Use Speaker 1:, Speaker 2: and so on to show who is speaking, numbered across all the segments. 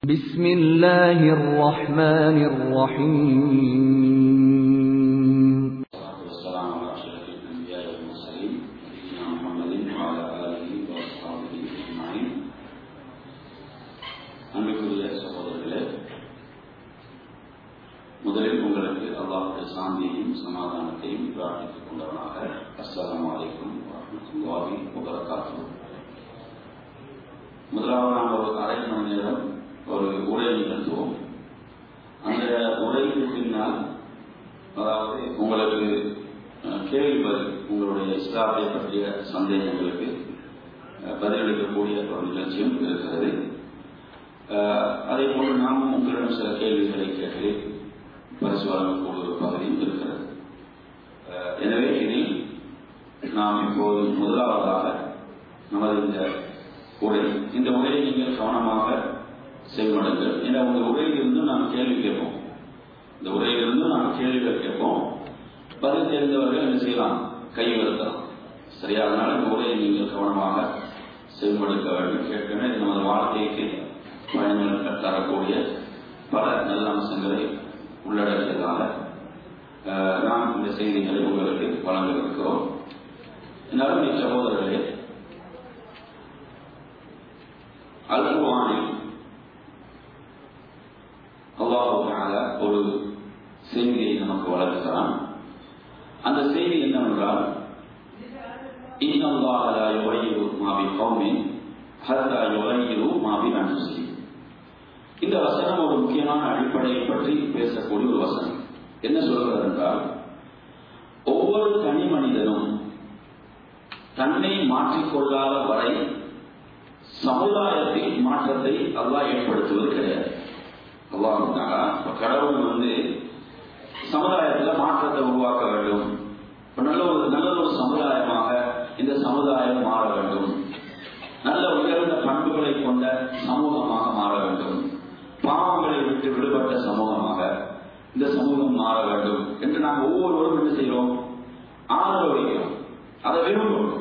Speaker 1: بسم الله الرحمن الرحيم.
Speaker 2: والسلام على أشرف الأنبياء والمرسلين نبينا محمد وعلى آله وأصحابه أجمعين. அன்புக்குரிய சகோதரர்களே, முதலில் உங்களுக்கு அல்லாஹ்வுடைய சாந்தியையும் சமாதானத்தையும் பிரார்த்தித்துக் கொண்டவனாக அஸ்ஸலாமு அலைக்கும் வரஹ்மத்துல்லாஹி வபரகாத்துஹு. முதலாவது நாம் ஒரு அரை மணி நேரம் ஒரு உரை நிகழ்த்துவோம். அந்த உரைக்கு பின்னால் அதாவது உங்களுக்கு கேள்வி பதில், உங்களுடைய இஸ்லாத்தை பற்றிய சந்தேகங்களுக்கு பதிலளிக்கக்கூடிய ஒரு நிகழ்ச்சியும் இருக்கிறது. அதே போன்று நாமும் உங்களிடம் சில கேள்விகளை கேட்டு பரிசு வழங்கக்கூடிய ஒரு பகுதியும் இருக்கிறது. எனவே இதில் நாம் இப்போது முதலாவதாக நமது இந்த உரையை நீங்கள் கவனமாக செல்வடுங்கள். ஏன்னா உங்க உரையிலிருந்து நாம் கேள்வி கேட்போம். இந்த உரையிலிருந்து நாம் கேள்விகள் கேட்போம். பதில் தெரிந்தவர்கள் என்ன செய்யலாம்? கை வருத்தலாம். சரியா? அதனால இந்த உரையை நீங்கள் கவனமாக செல்வடுக்க வேண்டும், கேட்கணும். இது நமது வாழ்க்கைக்கு பயனுள்ள தரக்கூடிய பல நல்ல அம்சங்களை உள்ளடக்கியதாக நாம் இந்த செய்திகளை உங்களுக்கு வழங்க இருக்கிறோம். என்னாலும் சகோதரர்களே, அல்-குர்ஆனில் அல்லாஹ் தஆலா ஒரு செய்தியை நமக்கு வழங்குகிறான். அந்த செய்தி என்னவென்றால், இன்னல்லாஹ லா யுகையிரு மா பிகௌமின் ஹத்தா யுகையிரு மா பிஅன்ஃபுஸிஹிம். இந்த வசனம் ஒரு முக்கியமான அடிப்படையை பற்றி பேசக்கூடிய ஒரு வசனம். என்ன சொல்கிறது என்றால், ஒவ்வொரு தனி மனிதனும் தன்னை மாற்றிக்கொள்ளாத வரை சமுதாயத்தில் மாற்றத்தை அல்லாஹ் ஏற்படுத்துவது கிடையாது. அல்லாஹ் கடவுள் சமுதாயத்தில் மாற்றத்தை உருவாக்க வேண்டும். நல்ல ஒரு சமுதாயமாக இந்த சமுதாயம் மாற வேண்டும். நல்ல உயர்ந்த பண்புகளை கொண்ட சமூகமாக மாற வேண்டும். பாவங்களை விட்டு விடுபட்ட சமூகமாக இந்த சமூகம் மாற வேண்டும் என்று நாங்கள் ஒவ்வொருவரும் என்ன செய்கிறோம்? ஆதரவளிக்கிறோம், அதை விரும்புகிறோம்.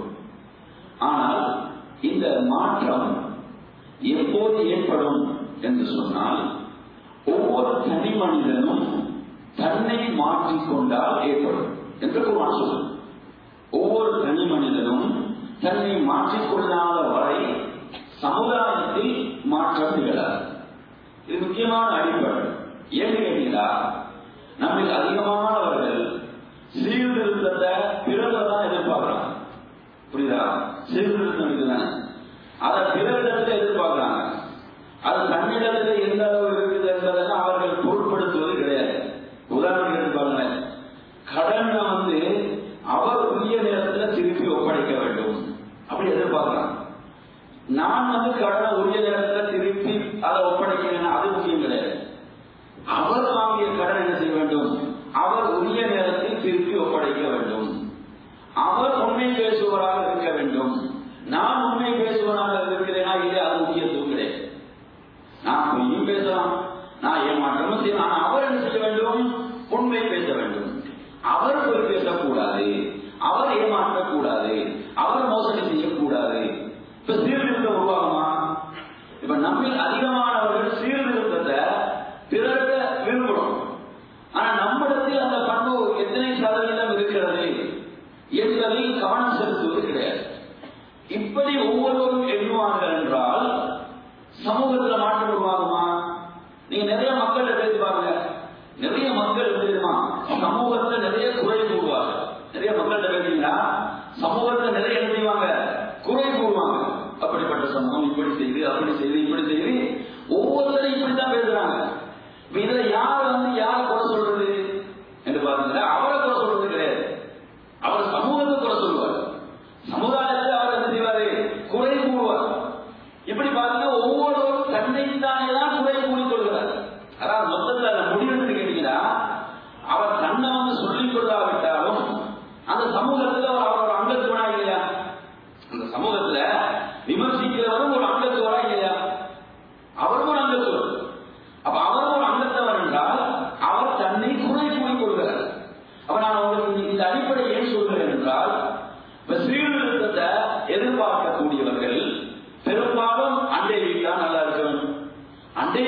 Speaker 2: ஆனால் இந்த மாற்றம் எப்போது ஏற்படும் என்று சொன்னால், ஒவ்வொரு தனி மனிதனும் தன்னை மாற்றிக்கொண்டால் ஏற்படும் என்று குர்ஆன் சொல்லுது. ஒவ்வொரு தனி மனிதனும் தன்னை மாற்றிக்கொள்ளாத வரை சமுதாயத்தில் மாற்றம் நிகழாது. இது முக்கியமான அடிப்படை. ஏன்னு கேட்டீங்களா, நம்ம அதிகமானவர்கள் சீர்திருத்தத்தை பிறகுதான் எதிர்பார்க்கிறாங்க. புரியுதா? சீர்திருத்தம் இதுதானே, அதை பிறரிடத்தில் எதிர்பார்க்கிறாங்க. அது தன்னிடத்தில் எந்த அளவு இருக்குது என்பதெல்லாம் அவர்கள் பொருட்படுத்துவது கிடையாது. உதாரணம் எடுப்பாங்க, கடனை அவர் உரிய நேரத்தில் திருப்பி ஒப்படைக்க வேண்டும் அப்படி எதிர்பார்க்கிறாங்க. நான் கடனை உரிய நேரத்தில் திருப்பி அதை ஒப்படைக்கிறேன், அது முக்கியம் கிடையாது. அவர் வாங்கிய கடன் என்ன செய்ய வேண்டும்? அவர் உரிய நேரத்தில் திருப்பி ஒப்படைக்க வேண்டும். அவர் உண்மை பேசுவராக இருக்க வேண்டும். நான் உண்மை பேசுவராக இருக்கிறேனா இல்லை, அது முக்கியத்துவம் கிடையாது. நான் பொய்யும் பேசலாம், நான் ஏமாற்றமும் செய்யலாம். ஆனால் அவர் என்ன செய்ய வேண்டும்? உண்மை பேச வேண்டும். அவர் பொய் பேசக்கூடாது, அவர் ஏமாற்றக்கூடாது, அவர் மோசடி செய்யக்கூடாது. இப்ப சீர்திருத்தம் உருவாகுமா? இப்ப நம்மில் அதிகமானவர்கள் சீர்திருத்தத்தை பிறகு விரும்புகிறோம். ஆனா நம்மிடத்தில் அந்த பண்பு எத்தனை சதவீதம் இருக்கிறது என்பதில் கவனம் செலுத்துவது கிடையாது. இப்படி ஒவ்வொருவரும் எண்ணுவார்கள் என்றால் சமூகத்தில் மாற்றம் உருவாகுமா? நீங்க நிறைய மக்கள் பேசி பாருங்க. நிறைய மக்கள் தெரியுமா, சமூகத்தில் நிறைய குறை கூறுவாங்க. நிறைய மக்கள் பேசிங்கன்னா சமூகத்தில் நிறைய என்ன செய்வாங்க? குறை கூறுவாங்க. அப்படிப்பட்ட சமூகம் இப்படி செய்து, அப்படி செய்து, இப்படி செய்து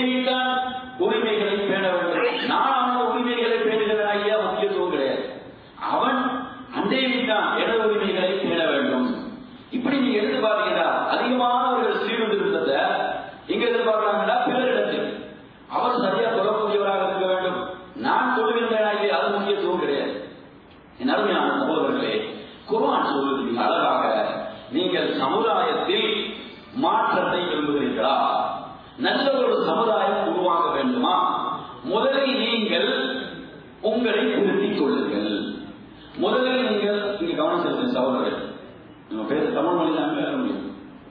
Speaker 2: மனைவிதான் உரிமைகளை பேண வேண்டும். நான் அவனோட உரிமைகளை பேணுகிறேன் ஐயா, முக்கியத்துவம் கிடையாது. அவன் அண்டை வீட்டான் எனது உரிமைகளை பேண வேண்டும். இப்படி நீங்க எடுத்து பாத்தீங்கன்னா அதிகமானவர்கள் ஸ்ரீவிருத்தத்தை இங்க எதிர்பார்க்கிறாங்களா பிறரிடத்தில் அவர் சரியா தொடரக்கூடியவராக இருக்க வேண்டும். நான் தொழுகின்றேன் ஐயா, அது முக்கியத்துவம் கிடையாது. என் அருமையான சகோதரர்களே, குர்ஆன் சொல்வது அழகாக, நீங்கள் சமுதாயத்தில் மாற்றத்தை விரும்புகிறீர்களா, நல்ல ஒரு சமுதாயம் உருவாக வேண்டுமா, முதலில் நீங்கள் உங்களை திருத்திக் கொள்ளுங்கள். முதலில் நீங்கள் இங்க கவனம் செலுத்த சகோதரர்கள், நம்ம பேச தமிழ் மொழி தான் பேச முடியும்.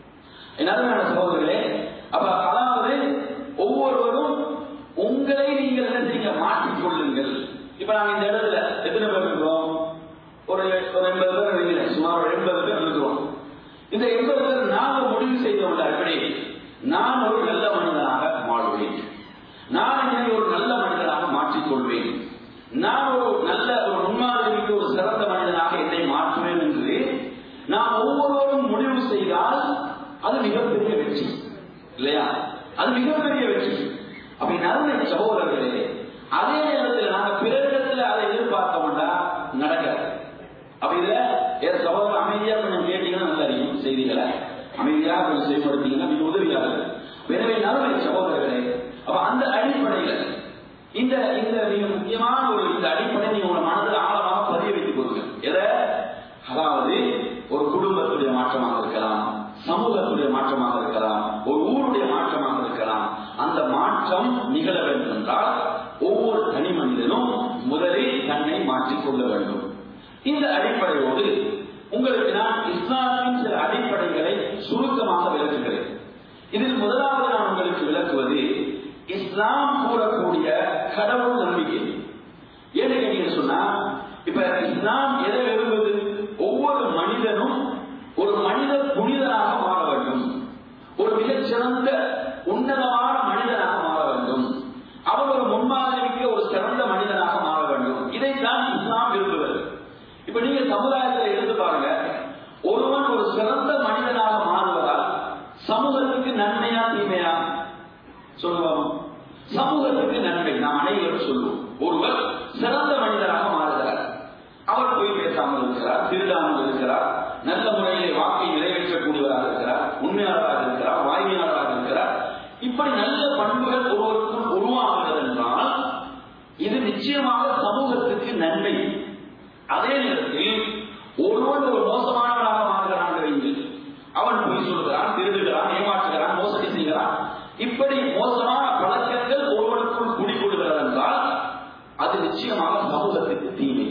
Speaker 2: என் அருமையான சகோதரர்களே, அப்ப அதாவது ஒவ்வொருவரும் உங்களை நீங்கள் என்ன செய்ய மாற்றிக் கொள்ளுங்கள். இப்ப நாங்க இந்த இடத்துல எத்தனை பேர் இருக்கிறோம்? ஒரு 80 பேர் இருக்கிறேன், சுமார் 80 பேர் இருக்கிறோம். இந்த 80 பேர் நாங்கள் முடிவு செய்தோம், எப்படி நான் ஒரு நல்ல மனிதனாக வாழ்வேன், நான் என்னை ஒரு நல்ல மனிதனாக மாற்றிக்கொள்வேன், நான் ஒரு நல்ல ஒரு முன்மாதிரிக்கு ஒரு சிறந்த மனிதனாக என்னை மாற்றுவேன் என்று நாம் ஒவ்வொருவரும் முடிவு செய்தால் அது மிகப்பெரிய வெற்றி இல்லையா? அது மிகப்பெரிய வெற்றி. அப்படி நல்ல சகோதரர்களே, அதே நேரத்தில் நாங்கள் பிறரிடத்தில் அதை எதிர்பார்த்தோம்னா நடக்காது. அப்ப இதுல சகோதரர் அமைதியா கொஞ்சம் கேட்டீங்கன்னா நல்ல அறியும் செய்திகளை அமைதியாக கொஞ்சம் செயல்படுத்தீங்கன்னா மிக உதவியாக. எனவே நல்ல சகோதரர்களே, அப்ப அந்த அடிப்படையில் இந்த மிக முக்கியமான ஒரு இந்த அடிப்படை நீங்க உங்க மனதில் ஆழமாக பதிய வைத்துக் கொள்ளுங்க. எதை? அதாவது ஒரு குடும்பத்துடைய மாற்றமாக இருக்கலாம், சமூகத்துடைய மாற்றமாக இருக்கலாம், ஒரு ஊருடைய மாற்றமாக இருக்கலாம். அந்த மாற்றம் நிகழ வேண்டும் என்றால் ஒவ்வொரு தனி மனிதனும் முதலில் தன்னை மாற்றிக்கொள்ள வேண்டும். இந்த அடிப்படையோடு உங்களுக்கு நான் இஸ்லாமின் சில அடிப்படைகளை சுருக்கமாக விளக்குகிறேன். இதில் முதலாவது நான் உங்களுக்கு விளக்குவது இஸ்லாம் கூறக்கூடிய கடவுள் நம்பிக்கை. ஏன்னு கேட்டீங்கன்னு சொன்னா, இப்ப இஸ்லாம் எதை விரும்புவது? ஒவ்வொரு மனிதனும் ஒரு மனித புனிதனாக மாற வேண்டும், ஒரு மிகச்சிறந்த உன்னதமான மனிதனாக மாற வேண்டும், அவர் ஒரு முன்மாதிரிக்கு ஒரு சிறந்த மனிதனாக மாற வேண்டும். இதைத்தான் இஸ்லாம் விரும்புவது. இப்ப நீங்க சமுதாயத்தில் இருந்து பாருங்க, ஒருவன் ஒரு சிறந்த மனிதனாக மாறுவதால் சமூகத்துக்கு நன்மையா தீமையா சொல்லுவோம்? சமூகத்துக்கு நன்மை. நாம் அனைவரும் சொல்லுவோம், ஒருவர் சிறந்த மனிதராக மாறுகிறார், அவர் போய் பேசாமல் இருக்கிறார், திருடாமல் இருக்கிறார், நல்ல முறையிலே வாக்கை நிறைவேற்றக்கூடியவராக இருக்கிறார், உண்மையாளராக இருக்கிறார், வாய்மையாளராக இருக்கிறார். இப்படி நல்ல பண்புகள் ஒருவருக்குள் உருவாகிறது என்றால் இது நிச்சயமாக சமூகத்துக்கு நன்மை. அதே நேரத்தில் ஒருவன் ஒரு மோசமானவனாக மாறுகிறான், அவன் பொய் சொல்கிறான், திருடுகிறான், ஏமாற்றுகிறான், மோசடி செய்கிறான், இப்படி மோசமான பழக்கங்கள் ஒருவனுக்குள் குடிக்கொள்கிறது என்றால் அது நிச்சயமாக சமூகத்துக்கு தீமை.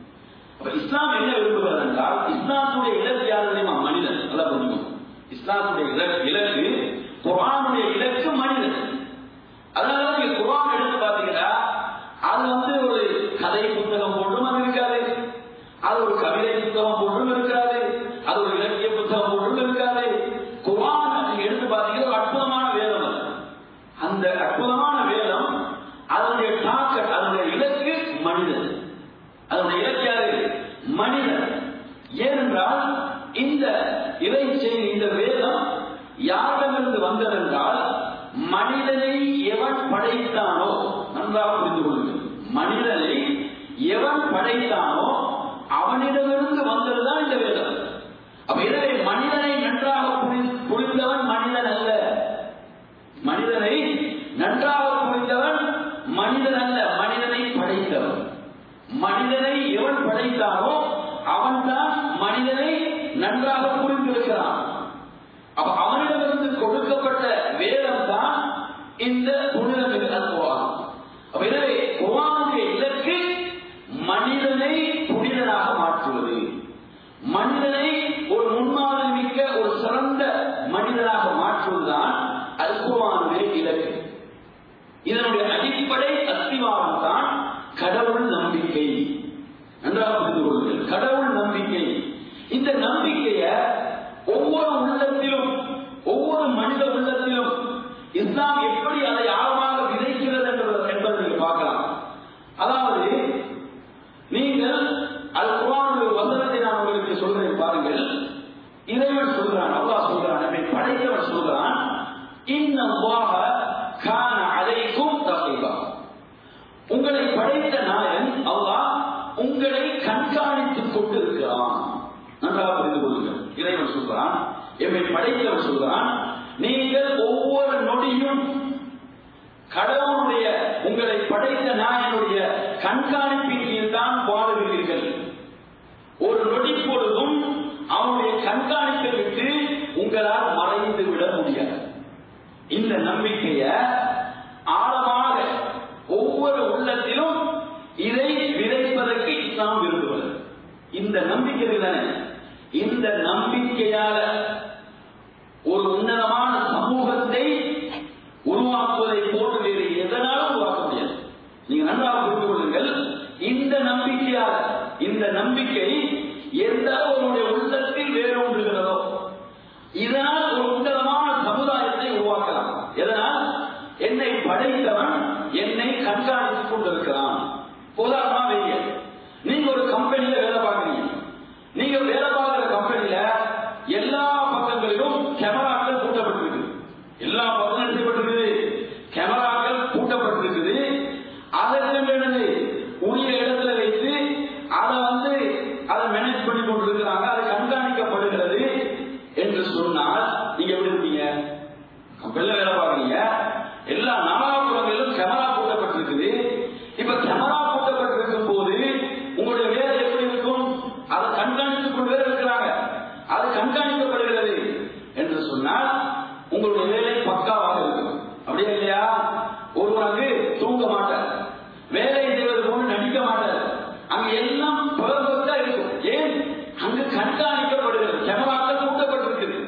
Speaker 2: இஸ்லாம் என்ன விரும்புகிறது என்றால், இஸ்லாத்துடைய இலக்கு யார் தெரியுமா? மனிதன். நல்லா புரிஞ்சுக்கணும். இஸ்லாத்துடைய இலக்கு, குர்ஆனுடைய இலக்கு மனிதன். அதனால நீங்க குர்ஆன் எடுத்து பாத்தீங்கன்னா அது ஒரு கதை புத்தகம் போன்றும் அது இருக்காது, அது ஒரு கவிதை புத்தகம் போன்றும் இருக்காது, அது ஒரு இலக்கிய புத்தகம் போன்றும் இருக்காது. குர்ஆன் நீங்க எடுத்து பாத்தீங்கன்னா ஒரு அற்புதமான வேதம். அந்த அற்புதமான வேதம் அதனுடைய டார்கெட், அதனுடைய இலக்கு மனிதன். அதனுடைய இலக்கு யாரு? மனிதன். ஏனென்றால் இந்த இறை செய்தி, இந்த வேதம் யாரிடமிருந்து வந்ததென்றால் மனிதனை எவன் படைத்தானோ, நன்றாக புரிந்து கொள்ளுங்கள், மனிதனை எவன் படைத்தானோ அவனிடமிருந்து வந்ததுதான் இந்த வேதம். அப்ப எனவே மனிதனை நன்றாக புரிந்தவன் மனிதன் அல்ல, மனிதனை நன்றாக புரிந்தவன் மனிதன் அல்ல, மனிதனை படைத்தவன். மனிதனை எவன் படைத்தானோ அவன்தான் மனிதனை நன்றாக புரிந்திருக்கிறான். அப்ப அவனிடமிருந்து கொடுக்கப்பட்ட வேதம் தான் இந்த புனிதமிகு குர்ஆன். எனவே குர்ஆனுடைய இலக்கு மனிதனை புனிதனாக மாற்றுவது, மனிதனை ஒரு முன்மாதிரி மிக்க ஒரு சிறந்த மனிதனாக மாற்றுவதுதான் அல் குர்ஆனுடைய இலக்கு. இதனுடைய அடிப்படை அஸ்திவாரம் தான் கடவுள் நம்பிக்கை. நன்றாக புரிந்து கொள்ளுங்கள், கடவுள் நம்பிக்கை. இந்த நம்பிக்கையை ஒவ்வொரு உள்ளத்திலும், ஒவ்வொரு மனித உள்ளத்திலும் இஸ்லாம் எப்படி அதை ஆழமாக விதைக்கிறது என்பதை நீங்கள் பார்க்கலாம். அதாவது நீங்கள் அல் குர்ஆனுடைய வசனத்தை நான் உங்களுக்கு சொல்றேன் பாருங்கள். இறைவன் சொல்கிறான், அல்லாஹ் சொல்கிறான், நம்மை படைத்தவன் சொல்கிறான், இன்னல்லாஹ கான அலைக்கும் ரகீபா. உங்களை படைத்த நாயன் அல்லாஹ் உங்களை கண்காணித்துக் கொண்டிருக்கிறான். நன்றாக புரிந்து கொள்ளுங்கள். இறைவன் சொல்கிறான், எம்மை படைத்தவன் சொல்கிறான், நீங்கள் ஒவ்வொரு நொடியும் கடவுளுடைய உங்களை படைத்த நாயனுடைய கண்காணிப்பின் கீழ் தான் வாழுகிறீர்கள். ஒரு நொடி பொழுதும் அவனுடைய கண்காணிப்பை விட்டு உங்களால் மறைந்து விட முடியாது. இந்த நம்பிக்கைய ஆழமாக ஒவ்வொரு உள்ளத்திலும் இதை விதைப்பதற்கு இஸ்லாம் விரும்புகிறது. இந்த நம்பிக்கை தானே, இந்த நம்பிக்கையால ஒரு உன்னதமான சமூகத்தை உருவாக்குவதை போட்டு வேறு எதனாலும் உருவாக்க முடியாது. நீங்க நன்றாக புரிந்து கொள்ளுங்கள். இந்த நம்பிக்கையால், இந்த நம்பிக்கை எந்த அவருடைய உள்ளத்தில் வேரூன்றுகிறதோ இதனால் ஒரு உன்னதமான சமுதாயத்தை உருவாக்கலாம். எதனால்? என்னை படைத்தவன் என்னை கண்காணித்துக் கொண்டிருக்கிறான். உதாரணமா வைங்க, நீங்க ஒரு கம்பெனியில வேலை பார்க்கறீங்க. நீங்க வேலை பார்க்கிற கம்பெனியில எல்லா பக்கங்களிலும் கேமராக்கள் பூட்டப்பட்டிருக்கு. எல்லா பக்கங்களும் செய்யப்பட்டிருக்குது, கேமராக்கள் பூட்டப்பட்டிருக்குது. அதற்கு உரிய இடத்துல வைத்து அதை மேனேஜ் பண்ணி கொண்டிருக்கிறாங்க, அது கண்காணிக்கப்படுகிறது என்று சொன்னால் நீங்க எப்படி இருப்பீங்க? கம்பெனில வேலை பார்க்கறீங்க, எல்லா நாலாபுரங்களிலும் கேமரா பூட்டப்பட்டிருக்குது. இப்ப கேமரா பூட்டப்பட்டிருக்கும் போது உங்களுடைய வேலை எப்படி இருக்கும்? அதை கண்காணித்துக் கொண்டு இருக்கிறாங்க, அது கண்காணிக்கப்படுகிறது என்று சொன்னால் உங்களுடைய வேலை பக்காவாக இருக்கும். அப்படியே இல்லையா? ஒருவனுக்கு தூங்க மாட்டார், வேலை செய்வது போன்று நடிக்க மாட்டார், அங்க எல்லாம் பர்ஃபெக்ட்டா இருக்கும். ஏன்? அங்கு கண்காணிக்கப்படுகிறது, கேமராக்கள் கூட்டப்பட்டிருக்குது.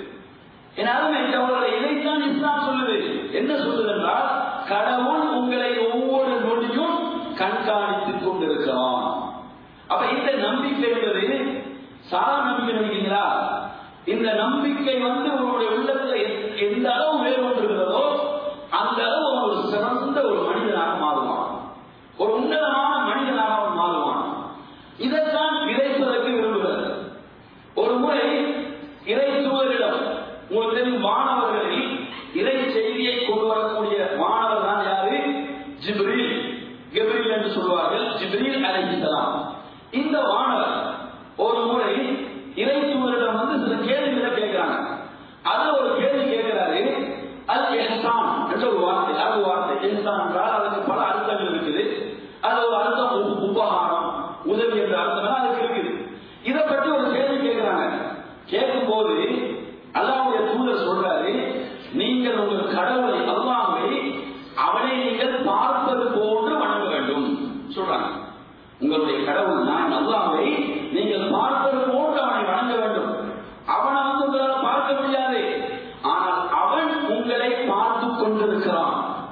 Speaker 2: அவர்களை இதைத்தான் இஸ்லாம் சொல்லுது. என்ன சொல்லுது என்றால், கடவுள் உங்களை ஒவ்வொரு நொடியும் கண்காணித்துக் கொண்டிருக்கிறான். அப்ப இந்த நம்பிக்கை என்பது சாதாரண நம்பிக்கை நினைக்கிறீங்களா? இந்த நம்பிக்கை உங்களுடைய உள்ளத்துல எந்த அளவு வேறுபடுகிறதோ அந்த அளவு ஒரு சிறந்த ஒரு மனிதனாக மாறுவான், ஒரு உன்னதமான மனிதனாக மாறுவான். இதைத்தான் விதைப்பதற்கு விரும்புகிறது. ஒரு முறை இறை தூதரிடம், உங்களுக்கு தெரியும், மாணவர்களில் இறை செய்தியை கொண்டு வரக்கூடிய மாணவர் தான் யாரு? ஜிப்ரீல், கெப்ரீல் என்று சொல்வார்கள், ஜிப்ரீல் அலைஹிஸ்ஸலாம். இந்த மாணவர் ஒரு முறை இறை தூதரிடம் சில கேள்விகளை கேட்கிறாங்க. அதுல ஒரு கேள்வி கேட்கிறாரு, அல் இஹ்சான் என்ற ஒரு வார்த்தை. அது வார்த்தை இஹ்சான் என்றால் அதுக்கு பல அர்த்தங்கள் இருக்குது. அது ஒரு அர்த்தம் உபகாரம், உதவி என்ற அர்த்தம் அதுக்கு இருக்குது. இதை பற்றி ஒரு கேள்வி கேட்கிறாங்க. கேட்கும் போது அல்லாஹ்வுடைய தூதர் சொல்றாரு, நீங்கள் உங்கள் கடவுளை அல்லாஹ்வை அவனை நீங்கள் பார்ப்பது போன்று வணங்க வேண்டும் சொல்றாங்க. உங்களுடைய கடவுள் நான் அல்லாஹ்வை நீங்கள் பார்ப்பது போன்று அவனை வணங்க வேண்டும். அவனை உங்களால் பார்க்க முடியாது, ஆனால் அவன் உங்களை பார்த்துக் கொண்டிருக்கிறான்.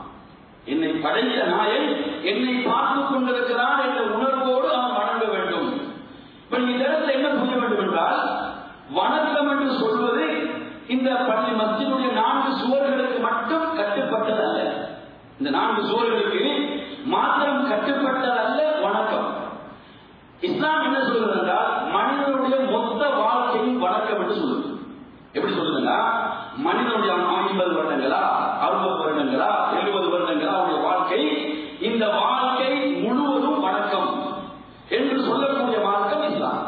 Speaker 2: என்னை படைத்த நாயன் என்னை பார்த்துக் கொண்டிருக்கிறான் என்ற உணர்வோடு அவன் வணங்க வேண்டும். இப்ப இந்த இடத்துல என்ன புரிய வேண்டும் என்றால், வணக்கம் என்று சொல்வது இந்த பள்ளி மஸ்ஜிதுடைய 4 சுவர்களுக்கு மட்டும் கட்டுப்பட்டதல்ல. இந்த 4 சுவர்களுக்கு மாத்திரம் கட்டுப்பட்டதல்ல வணக்கம். இஸ்லாம் என்ன சொல்றது என்றால், மனிதனுடைய மொத்த வாழ்க்கையும் வணக்கம் என்று சொல்லுது. எப்படி சொல்லுதுன்னா, மனிதனுடைய 50 வருடங்களா, 60 வருடங்களா, 70 வருடங்களா அவருடைய வாழ்க்கை, இந்த வாழ்க்கை முழுவதும் வணக்கம் என்று சொல்லக்கூடிய மார்க்கம் இஸ்லாம்.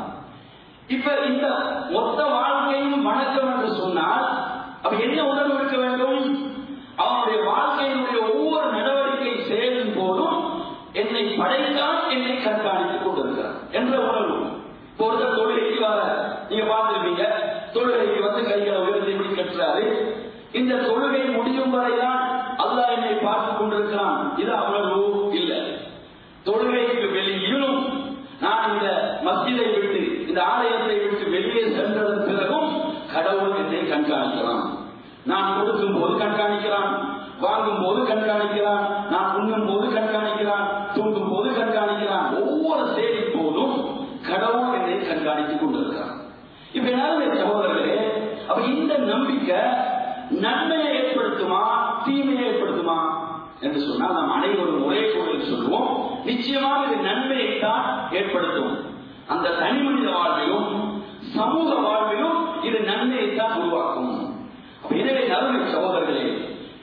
Speaker 2: இப்ப இந்த மொத்த வாழ்க்கையும் வணக்கம் என்று சொன்னால் அப்ப என்ன உணர்வு இருக்க வேண்டும்? அவனுடைய வாழ்க்கையினுடைய ஒவ்வொரு நடவடிக்கை செயலின் போதும் என்னை படைத்தான், என்னை கண்காணித்துக் கொண்டிருக்கிறார் என்ற உணர்வு. ஒருத்தர் தொழுகைக்கு வர, நீங்க பார்த்திருப்பீங்க, தொழுகைக்கு கைகளை உயர்த்தி இப்படி கட்டுறாரு. இந்த தொழுகை முடியும் வரைதான் அல்லாஹ் என்னை பார்த்துக் கொண்டிருக்கிறான், இது அவ்வளவு இல்லை. தொழுகைக்கு வெளியிலும் நான் இந்த மஸ்ஜிதை விட்டு, இந்த ஆலயத்தை விட்டு வெளியே சென்றதன் பிறகும் கடவுள் என்னை கண்காணிக்கிறான். நான் கொடுக்கும் போது கண்காணிக்கிறான், வாங்கும் போது கண்காணிக்கிறான், நான் உண்ணும் போது கண்காணிக்கிறான், தூங்கும் போது கண்காணிக்கிறான். ஒவ்வொரு செயலின் போதும் கடவுள் என்னை கண்காணித்துக் கொண்டிருக்கிறான். இப்ப என்ன சகோதரர்களே, அப்ப இந்த நம்பிக்கை நன்மையை ஏற்படுத்துமா தீமையை ஏற்படுத்துமா என்று சொன்னால் நாம் அனைவரும் ஒரே குரலில் சொல்லுவோம், நிச்சயமாக இது நன்மையை தான் ஏற்படுத்தும். அந்த தனி மனித வாழ்விலும் சமூக வாழ்விலும் இது நன்மையை தான் உருவாக்கும். எனவே நறுமை சகோதரர்களே,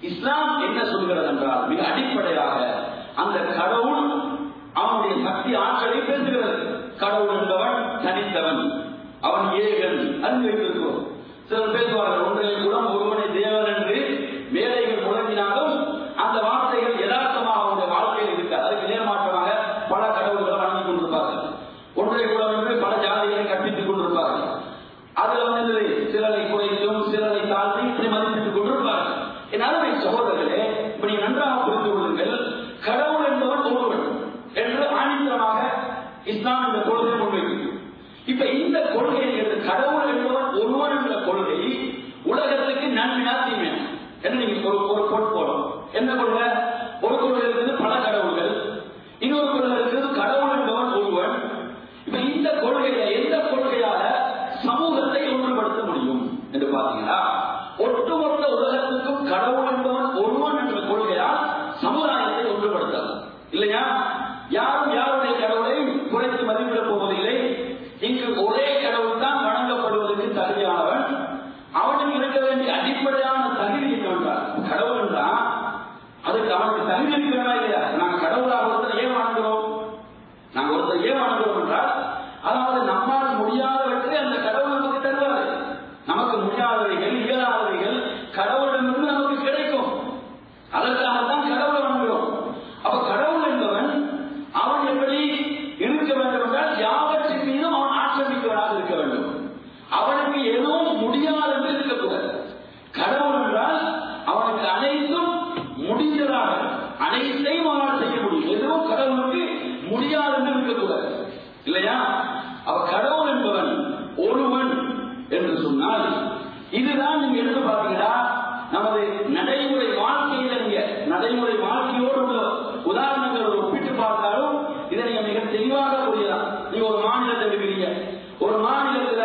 Speaker 2: இஸ்லாம் என்ன சொல்கிறது என்றால் மிக அடிப்படையாக அந்த கடவுள் அவனுடைய சக்தி ஆற்றலை பேசுகிறது. கடவுள் என்பவன் தனித்தவன், அவன் ஏகன். அறிந்து வைத்திருக்கிறோம். சிலர் பேசுவார்கள் ஒன்றை கூட ஒருவனை தேவன் என்று வேலைகள் முழங்கினாலும் அந்த வார்த்தைகள் யதார்த்தமாக அவனுடைய வாழ்க்கையில் இருக்காது. அதுக்கு நேர்மாற்றமாக பல கடவுள்களை வணங்கிக் கொண்டிருப்பார்கள். ஒன்றை கூட என்று பல ஜாதிகளை கற்பித்துக் கொண்டிருப்பார்கள். அதில் வந்து சிலரை குறைத்தும் சிலரை தாழ்த்தி இப்படி மதிப்பிட்டுக் கொண்டிருப்பார்கள். என் அருமை சகோதரர்களே, இப்படி நன்றாக புரிந்து கொள்ளுங்கள். கடவுள் என்பவன் ஒருவன் என்று ஆணித்தரமாக இஸ்லாம் என்ற கொள்கை முன்வைக்கிறது. இப்ப இந்த கொள்கை கடவுள் என்பவன் ஒருவன் என்ற கொள்கை உலகத்துக்கு நன்மையா தீமையா என்று நீங்க ஒரு கோட்பாடு என்ன கொள்கை? ஒரு கொள்கை இருக்கிறது பல கடவுள்கள், இன்னொரு கொள்கை இருக்கிறது கடவுள் என்பவன் ஒருவன். இப்ப இந்த கொள்கையில எந்த கொள்கையால சமூகத்தை ஒன்றுபடுத்த முடியும் என்று பாத்தீங்கன்னா, ஒட்டுமொத்த உலகத்துக்கும் கடவுள் என்பவன் ஒருவன் என்ற கொள்கையால் சமுதாயத்தை ஒன்றுபடுத்தலாம் இல்லையா? யாரும் யாருடைய கடவுளையும் குறைத்து மதிப்பிடப் போவதில்லை. இங்கு ஒரே கடவுள் தான் வணங்கப்படுவதற்கு தகுதியானவன். அவனுக்கு இருக்க வேண்டிய அடிப்படையான தகுதி என்னவென்றால், கடவுள் என்றால் அதுக்கு அவனுக்கு தகுதி இருக்கிறதா இல்லையா? நாங்கள் கடவுளாக ஒருத்தர் ஏன் வணங்குகிறோம்? நாங்கள் ஒருத்தர் ஏன் வணங்குகிறோம் என்றால், அதாவது நம்மால் முடியாதவற்றை அந்த கடவுள் நமக்கு தருவார். நமக்கு முடியாதவைகள் இயலாதவைகள் கடவுளிடமிருந்து நமக்கு கிடைக்கும். அதற்காகத்தான் கடவுளை வணங்குகிறோம். அப்ப கடவுள் என்பவன் அவன் எப்படி இருக்க வேண்டும் என்றால், யாவற்றின் மீதும் அவன் ஆக்கிரமிக்கிறவனாக இருக்க வேண்டும். அவனுக்கு எதுவும் முடியாது என்று இருக்கக்கூடாது. கடவுள் என்றால் அவனுக்கு அனைத்தும் முடிந்ததாக, அனைத்தையும் அவனால் செய்ய முடியும். எதுவும் கடவுளுக்கு முடியாது என்று இருக்கக்கூடாது இல்லையா? அவ கடவுள் என்பவன் ஒருவன் என்று சொன்னால், இதுதான் நீங்க எடுத்து பார்த்தீங்கன்னா நமது நடைமுறை வாழ்க்கையில நீங்க நடைமுறை வாழ்க்கையோடு உள்ள உதாரணங்கள் ஒப்பிட்டு பார்த்தாலும் இதை நீங்க மிக தெளிவாக புரியலாம். நீங்க ஒரு மாநிலத்தை இருக்கிறீங்க, ஒரு மாநிலத்துல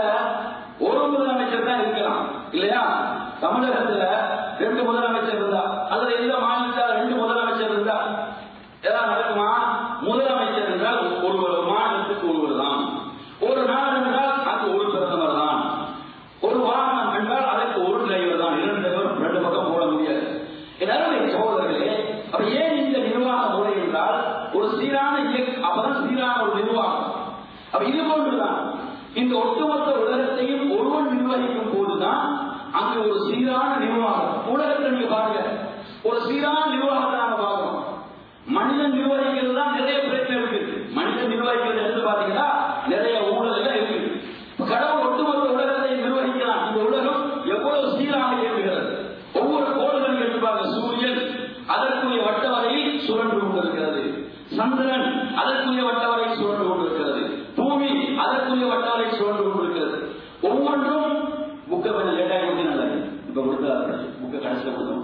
Speaker 2: ஒரு முதலமைச்சர் தான் இருக்கலாம் இல்லையா? தமிழகத்துல 2 முதலமைச்சர் இருந்தா, அதுல எந்த மாநிலத்தில் 2 முதலமைச்சர் இருந்தா ஏதாவது நடக்குமா? முதலமைச்சர் என்றால் ஒரு மாநிலத்துக்கு ஒருவர் தான், ஒரு நாடு என்றால் அது ஒரு பிரதமர் தான், ஒரு வாகனம் என்றால் அதற்கு ஒரு டிரைவர் தான், 2 பக்கம் போட முடியாது. எல்லாரும் சகோதரர்களே, அப்ப ஏன் இந்த நிர்வாக முறை என்றால் ஒரு சீரான அப்பதான் சீரான ஒரு நிர்வாகம். அப்ப இது போன்றுதான் இந்த ஒட்டுமொத்த உலகத்தையும் ஒருவன் நிர்வகிக்கும் போதுதான் அங்கு ஒரு சீரான நிர்வாகம். உலகத்தை நீங்க பாருங்க, ஒரு சீரான நிர்வாகத்தை நாங்க பார்க்கிறோம். மனிதன் நிர்வகிக்கிறது தான் நிறைய பிரச்சனை இருக்கு. மனிதன் நிர்வகிக்கிறது எடுத்து பாத்தீங்கன்னா நிறைய ஊழல் எல்லாம் இருக்கு. கடவுள் ஒட்டுமொத்த உலகத்தை நிர்வகிக்கிறான். இந்த உலகம் எவ்வளவு சீராக இயங்குகிறது. ஒவ்வொரு கோள்களும் எடுப்பாங்க. சூரியன் அதற்குரிய வட்ட வரையில் சுழன்று கொண்டிருக்கிறது, சந்திரன் அதற்குரிய வட்ட வரையில் சுழன்று கொண்டிருக்கிறது, பூமி அதற்குரிய வட்ட வரையில் சுழன்று கொண்டிருக்கிறது. ஒவ்வொன்றும் புக்க கொஞ்சம் லேட்டாக கொடுத்து நல்லது. இப்ப கொடுத்தா புக்க கடைசியில் கொடுத்தோம்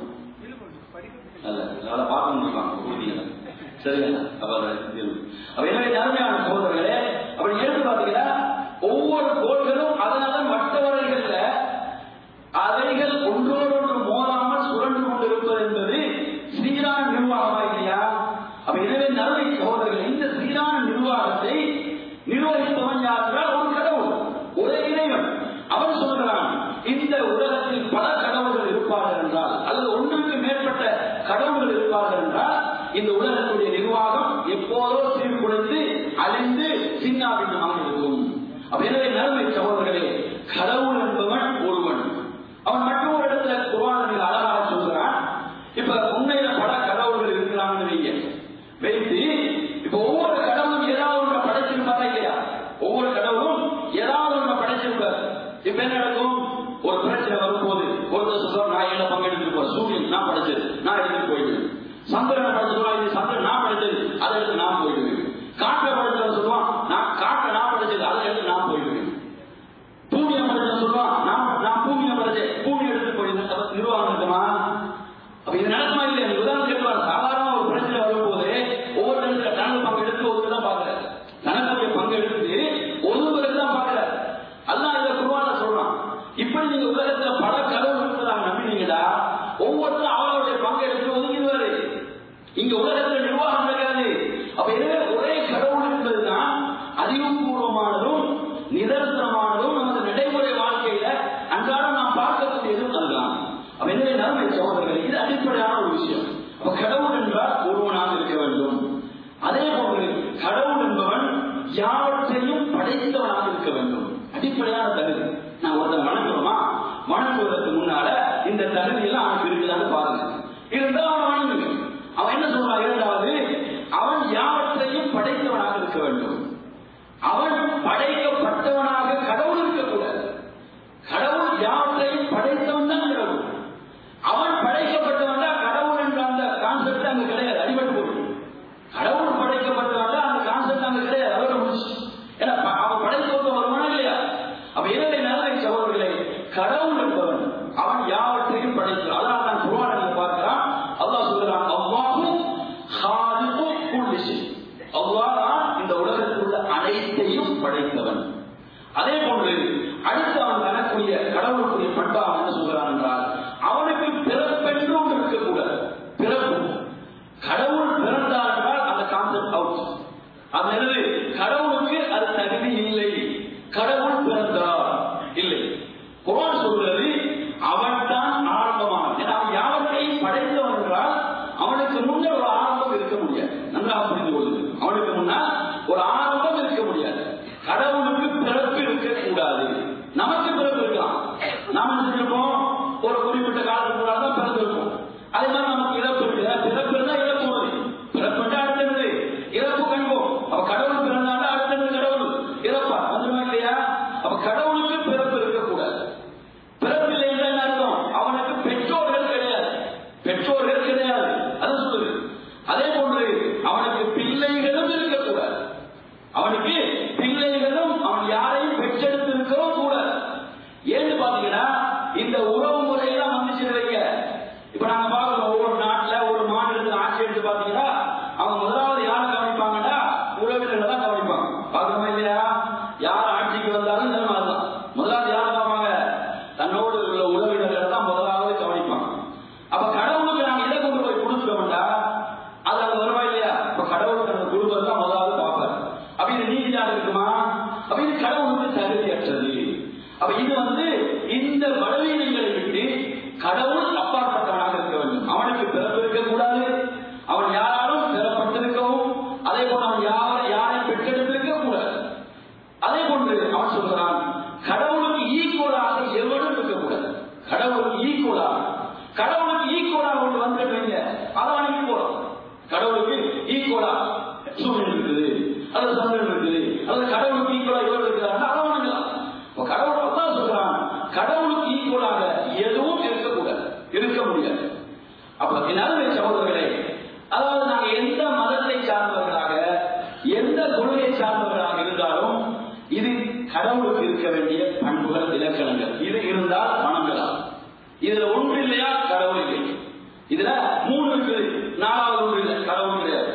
Speaker 2: நல்லா பார்க்க முடியுமா? சரியா? அப்ப எனவே நேர்மையான சோதனைகளே, அப்படி எடுத்து பார்த்தீங்கன்னா ஒவ்வொரு கோள்களும் அதனால வட்ட வரைகள்ல அவைகள் ஒன்றோடொன்று மோதாமல் சுழன்று கொண்டிருப்பது என்பது சீரான நிர்வாகமா இல்லையா? அப்ப எனவே நன்மை சகோதரர்கள், இந்த சீரான நிர்வாகத்தை நிர்வகிப்பவன் யார் என்றால் ஒரு கடவுள், ஒரே இறைவன். அவன் சொல்கிறான், இந்த உலகத்தில் பல கடவுள்கள் இருப்பார்கள் என்றால், அல்லது ஒன்றுக்கு மேற்பட்ட கடவுள்கள் இருப்பார்கள் என்றால், இந்த உலகத்துடைய நிர்வாகம் எப்போதோ சீர்குலைந்து அழிந்து சின்னாபின்னமாக இருக்கும். அப்ப எனவே நன்மை சகோதரர்களே, கடவுள் என்பவன் ஒருவன். அவன் மற்றொரு இடத்துல குர்ஆனில் அழகாக சொல்கிறான். இப்ப உண்மையில பல கடவுள்கள் இருக்கிறாங்கன்னு வைத்து, இப்ப ஒவ்வொரு கடவுளும் ஏதாவது ஒன்றை படைச்சிருப்பாரா இல்லையா? ஒவ்வொரு கடவுளும் ஏதாவது ஒன்றை படைச்சிருப்பார். இப்ப என்ன நடக்கும்? ஒரு பிரச்சனை வரும்போது ஒருத்தர் சொல்றான், நான் என்ன பங்கெடுத்து போறேன், சூரியன் நான் படைச்சது, நான் எடுத்துட்டு போயிடுவேன். சந்திரனை படைச்சிருவான், இது சந்திரன் நான் படைச்சது, அதை எடுத்து நான் போயிடுவேன். காற்றை படைச்சவன் சொல்லுவான், நான் காற்றை நான் படைச்சது, அதை எடுத்து நான் போயிடுவேன். பூமியை படைச்சவன் சொல்லுவான், நான் பூமியை படைச்சேன், பூமி எடுத்து போயிடுவேன். நிர்வாகம் இருக்குமா? அப்ப இது நடக்குமா இல்லையா? உதாரணம் கேட்பார். சாதாரண ஒரு பிரச்சனை வரும்போது ஒவ்வொரு இடத்துல தனது பங்கு எடுத்து ஒருத்தர் தான் பார்க்கிறார், தனக்குரிய பங்கு எடுத்து ஒருவருக்கு தான் பார்க்கிறார். அல்லாஹ் இதை குர்ஆன்ல சொல்றான். இப்படி நீங்க உலகத்துல பல கடவுள் இருக்கிறாங்க நம்பினீங்கடா, ஒவ்வொருத்தரும் அவருடைய பங்கு எடுத்து ஒதுங்கிடுவாரு. இங்க உலகத்துல நிர்வாகம் நடக்காது. அப்ப எனவே ஒரே கடவுள் என்பதுதான் அதிகபூர்வமானதும் நிதர்சனமானதும் நமது நடைமுறை வாழ்க்கையில அன்றாடம் நாம் பார்க்கக்கூடியதும் அதுதான். அப்ப எனவே நன்மை சகோதரர்கள், இது அடிப்படையான அடிப்படையான தகுதி. நான் ஒருத்தர் வணங்குறோமா, வணங்குவதற்கு முன்னால இந்த தகுதி எல்லாம் அவனுக்கு இருக்குதான்னு பாருங்க. இருந்தா அவன் வணங்குங்க. அவன் என்ன சொல்றான்? இரண்டாவது, அவன் யாவற்றையும் படைத்தவனாக இருக்க வேண்டும். அவன் படைக்கப்பட்டவனாக கடவுள் இருக்கக்கூடாது. கடவுள் யாவற்றையும் படைத்தவன் தான் கடவுள். அவன் படைக்கப்பட்டவன் தான் கடவுள் என்ற அந்த கான்செப்ட் அங்க கிடையாது. அடிபட்டு போகுது. கடவுள் படைக்கப்பட்டவன் தான் அந்த கான்செப்ட் அங்க கிடையாது. அதோட முடிச்சு. ஏன்னா அவன் படைத்தவங்க வருமானம் இல்லையா? அப்ப இரண்டை நல்ல சகோதரர்களே, கடவுள் என்பவன் அவன் யாவற்றையும் படைக்கிறான். அதனால நான் குர்ஆன்ல பார்க்கிறான், அல்லாஹ் சொல்றான், அல்லாஹு ஹாலிகு குல்லி ஷை. அல்லாஹ் தான் இந்த உலகத்தில் உள்ள அனைத்தையும் படைத்தவன். அதே போன்று அடுத்து அவன் தரக்கூடிய கடவுளுக்குரிய பண்பா என்ன சொல்கிறான் என்றால், அவனுக்கு பிறப்பென்றும் இருக்கக்கூடாது. பிறப்பு கடவுள் பிறந்தார் என்றால் அந்த கான்செப்ட் அவுட். அது கடவுளுக்கு அது தகுதி இல்லை. கடவுள் பிறந்தார் இல்லை. குர்ஆன் சொல்கிறது அவன் தான் ஆரம்பமானவன். அவன் யாவற்றையும் படைத்தவன் என்றால் அவனுக்கு முன்னர் ஒரு ஆரம்பம் இருக்க முடியாது. நன்றாக புரிந்து கொள்ளுது. அவனுக்கு முன்னால் ஒரு ஆரம்பம் இருக்க முடியாது. கடவுளுக்கு பிறப்பு இருக்கக்கூடாது. நமக்கு பிறப்பு இருக்கலாம். நாம் நினைச்சிருப்போம் ஒரு குறிப்பிட்ட காலத்துக்கு முன்னால் தான் பிறந்திருக்கும். அதே மாதிரி நமக்கு இறப்பு இருக்கு. பிறப்பு இருந்தா இறப்பு வருது. பிறப்பு அடுத்தது இறப்பு கண்போம். அப்ப கடவுள் பிறந்தாலும் அடுத்தது கடவுள் இறப்பா வந்துருமா இல்லையா? அப்ப கடவுளுக்கு பிறப்பு இருக்கக்கூடாது. பிறப்பு இல்லை என்ன அர்த்தம்? அவனுக்கு பெற்றோர்கள் கிடையாது. பெற்றோர்கள் கிடையாது அது சொல்லுது. அதே போன்று அவனுக்கு பிள்ளைகளும் இருக்கக்கூடாது. அவனுக்கு பிள்ளைகளும் அவன் யாரையும் பெற்றெடுத்து இருக்கவும் கூடாது. ஏன்னு பாத்தீங்கன்னா இந்த உறவு முறையெல்லாம் வந்துச்சு வைங்க. இப்ப நாங்க பாக்குறோம் ஒவ்வொரு நாட்டுல ஒரு மாநிலத்தில் ஆட்சி எடுத்து பாத்தீங்கன்னா அவங்க முதலாவது யாரை கவனிப்பாங்கன்னா உறவினர்களை தான் கவனிப்பாங்க. பாக்குறோமா இல்லையா? யார் ஆட்சிக்கு வந்தாலும் தான் முதலாவது யார் பார்ப்பாங்க? தன்னோடு உள்ள உறவினர்களை தான் முதலாவது கவனிப்பாங்க. அப்ப கடவுளுக்கு நாங்க இதை கொண்டு போய் கொடுத்துட்டோம்டா அது அங்க வருவா இல்லையா? இப்ப கடவுளுக்கு அந்த குடும்பம் தான் முதலாவது பார்ப்பாரு. அப்ப இது நீதியாக இருக்குமா? அப்ப இது கடவுளுக்கு தகுதியற்றது. அப்ப இது இந்த பலவீனங்களை விட்டு கடவுள் அப்பாற்பட்டவனாக இருக்க வேண்டும். அவனுக்கு பிறப்பு இருக்கக்கூடாது. அவன் யாராலும் பெறப்பட்டிருக்கவும், அதே போல அவன் யாரையும் பெற்றெடுத்திருக்க கூடாது. அதே போன்று அவன் சொல்கிறான், கடவுளுக்கு ஈக்குவலாக எவனும் இருக்கக்கூடாது. கடவுளுக்கு ஈக்குவலாக ஒன்று வந்துருக்கீங்க அதான் ஈக்குவலா. கடவுளுக்கு ஈக்குவலா சூரியன் இருக்குது, அது சந்திரன் இருக்குது, அது கடவுளுக்கு ஈக்குவலா இவர் இருக்கிறார் அதவனுங்களாம். கடவுள் தான் சொல்றான், கடவுளுக்கு ஈக்குவலாக எதுவும் இருக்கக்கூடாது, இருக்க முடியாது. அப்ப நல்ல சகோதரர்களே, அதாவது நாங்க எந்த மதத்தை சார்ந்தவர்களாக எந்த கொள்கையை சார்ந்தவர்களாக இருந்தாலும் இது கடவுளுக்கு இருக்க வேண்டிய பண்புகள், இலக்கணங்கள். இது இருந்தால் பணங்களால். இதுல ஒன்று இல்லையா கடவுள் இல்லை. இதுல 3 இருக்குது, 4வது ஒன்று இல்லை, கடவுள் கிடையாது.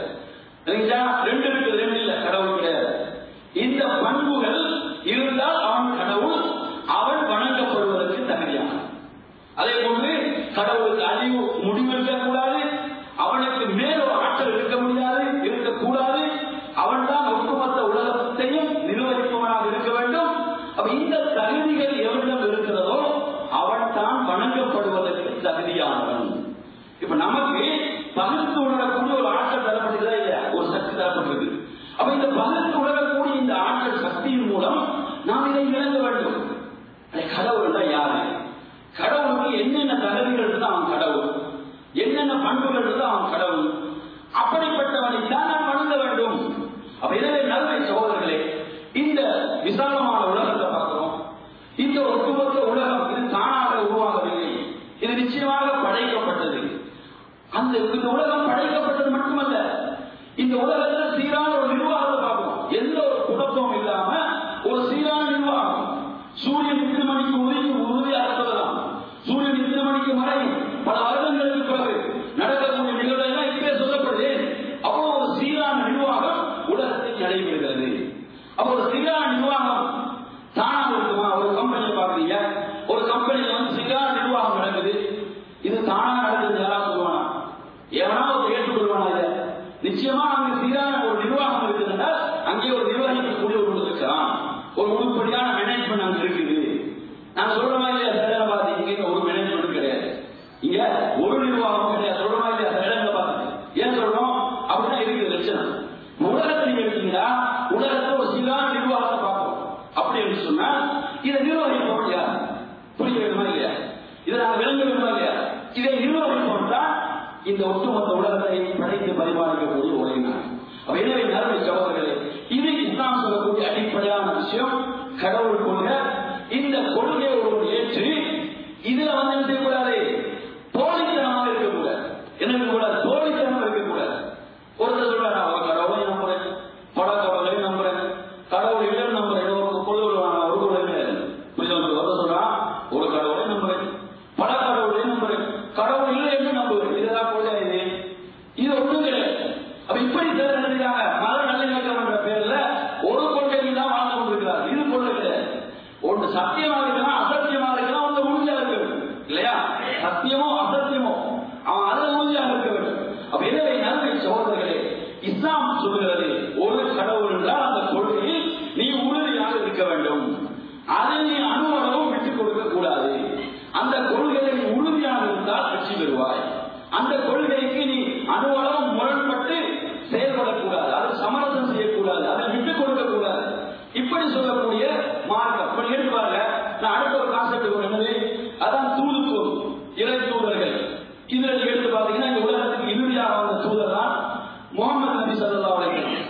Speaker 2: 2 இருக்குது, 2 இல்லை, கடவுள் கிடையாது. இந்த பண்புகள் இருந்தால் அவன் கடவுள், அவன் வணங்கப்படுவதற்கு தகுதியானவன். அதே போன்று கடவுளுக்கு அழிவு முடிவு இருக்கக்கூடாது, அவனுக்கு மேல் ஒரு ஆற்றல் இருக்க முடியாது, இருக்கக்கூடாது. அவன் தான் ஒட்டுமொத்த உலகத்தையும் நிர்வகிப்பவனாக இருக்க வேண்டும். அப்ப இந்த தகுதிகள் எவனிடம் இருக்கிறதோ அவன் தான் வணங்கப்படுவதற்கு தகுதியானவன். இப்ப நமக்கு பகிர்ந்து உணரக்கூடிய ஒரு ஆற்றல் தரப்பட்டதா இல்லையா? ஒரு சக்தி தரப்பட்டிருக்கு. அப்ப இந்த பகிர்ந்து உணரக்கூடிய இந்த ஆற்றல் சக்தியின் மூலம் நாம் இதை விளங்க வேண்டும். கடவுள் தான் யாரு? கடவுளுக்கு என்னென்ன தகுதிகள் இருந்தா அவன் கடவுள், என்னென்ன பண்புகள் இருந்தா அவன் கடவுள். அப்படிப்பட்டவனை தான் நாம் வணங்க வேண்டும். அப்ப எனவே நல்ல சகோதரர்களே, இந்த விசாலமான உலகத்தை பார்க்கிறோம். இந்த ஒட்டுமொத்த உலகம் இது தானாக உருவாகவில்லை, இது நிச்சயமாக படைக்கப்பட்டது. இந்த உலகம் படைக்கப்பட்டது மட்டுமல்ல, இந்த உலகத்தில் சீரான ஒரு நிர்வாகத்தை பார்க்கிறோம். எந்த ஒரு குழப்பமும் இல்லாம ஒரு சீரான நிர்வாகம். சூரியன் 8 மணிக்கு உறுதியாக சொல்லலாம், சூரியன் 8 மணிக்கு மறையும். பல வருடங்களுக்கு பிறகு நடக்கக்கூடிய நிகழ்வுகள் இப்பே சொல்லப்படுது. அப்போ ஒரு சீரான நிர்வாகம் உலகத்தில் நடைபெறுகிறது. அப்போ ஒரு சீரான நிர்வாகம் தானாக இருக்குமா? ஒரு கம்பெனியை பார்க்குறீங்க, ஒரு கம்பெனியில சீரான நிர்வாகம் நடக்குது, இது தானா நடக்குது யாரா சொல்லுவானா? எவனா ஒரு ஏற்றுக்கொள்வானா? இதை நிச்சயமா அங்கு சீரான ஒரு நிர்வாகம் இருக்குதுன்னா அங்கே ஒரு நிர்வகிக்கக்கூடிய ஒரு இருக்கிறான், ஒரு உருப்படியான மேனேஜ்மெண்ட் அங்க இருக்குது. நான் சொல்றமா இல்லையா? சில பார்த்து இங்க ஒரு மேனேஜ்மெண்ட் கிடையாது, இங்க ஒரு நிர்வாகம் கிடையாது. சொல்றமா இல்லையா? சில இடங்களை பார்த்து ஏன் சொல்றோம் அப்படின்னா இருக்குது லட்சணம். உலகத்தை நீங்க எடுத்தீங்கன்னா உலகத்தை ஒரு சீரான நிர்வாகத்தை பார்ப்போம். அப்படி என்று சொன்னால் இதை நிர்வகிப்போம் யார்? புரிய வேண்டுமா இல்லையா? இதை நாங்கள் விளங்க வேண்டுமா இல்லையா? இதை நிர்வகிப்போம் தான் இந்த ஒட்டுமொத்த உலகத்தை படைத்து பரிமாறிக்கக்கூடிய ஒரே நாள். எனவே நறுமை சகோதரர்களே, இது இஸ்லாம் சொல்லக்கூடிய அடிப்படையான விஷயம். கடவுள் கொள்கை. இந்த கொள்கையை ஒருவர் ஏற்று இதுல என்ன செய்யக்கூடாது? போலித்தனமாக இருக்கக்கூடாது. என்ன இருக்கக்கூடாது? போலித்தனம் இருக்கக்கூடாது. ஒருத்தர் சொல்றாரு, அவர் கடவுளை நம்புறேன், பல கடவுளை நம்புறேன், கடவுள் இல்லைன்னு நம்புறேன். ஒரு பொழுது ஒரு கொள்கை ஒருத்தர் சொல்றான், ஒரு கடவுளை நம்புறேன், பல கடவுளை நம்புறேன், கடவுள் இல்லை என்று நம்புவேன். இதெல்லாம் கொள்கை. இது ஒன்றும் கிடையாது. அப்ப இப்படி சிலர் நினைக்கிறாங்க, மத நல்லிணக்கம் என்ற பேர்ல ஒரு கொள்கையில் தான் வாழ்ந்து கொண்டிருக்கிறார். இது கொள்கை கிடையாது. ஒன்று சத்தியமா இருக்கலாம், அசத்தியமா இருக்கலாம், ஒன்று உறுதியா இருக்க வேண்டும் இல்லையா? சத்தியமோ அசத்தியமோ அவன் அதில் உறுதியாக இருக்க வேண்டும். அப்ப எனவே நன்மை சகோதரர்களே, இஸ்லாம் சொல்கிறது ஒரு கடவுள் என்றால் அந்த கொள்கையில் நீ உறுதியாக இருக்க வேண்டும். அதை நீ அனுமதியும் விட்டுக் கொடுக்க கூடாது. அந்த கொள்கையை நீ உறுதியாக இருந்தால் வெற்றி பெறுவாய். அந்த கொள்கைக்கு நீ அனுவளவும் முரண்பட்டு செயல்படக்கூடாது, அதை சமரசம் செய்யக்கூடாது, அதை விட்டுக் கொடுக்க கூடாது. இப்படி சொல்லக்கூடிய மார்க்கம். இப்படி எடுப்பாங்க. நான் அடுத்த ஒரு கான்செப்ட் என்னது, அதான் தூதுத்துவம், இறை தூதர்கள். இதுல நீங்க எடுத்து பாத்தீங்கன்னா இந்த உலகத்துக்கு இறுதியாக வந்த தூதர் தான் முகமது நபி ஸல்லல்லாஹு அலைஹி வஸல்லம்.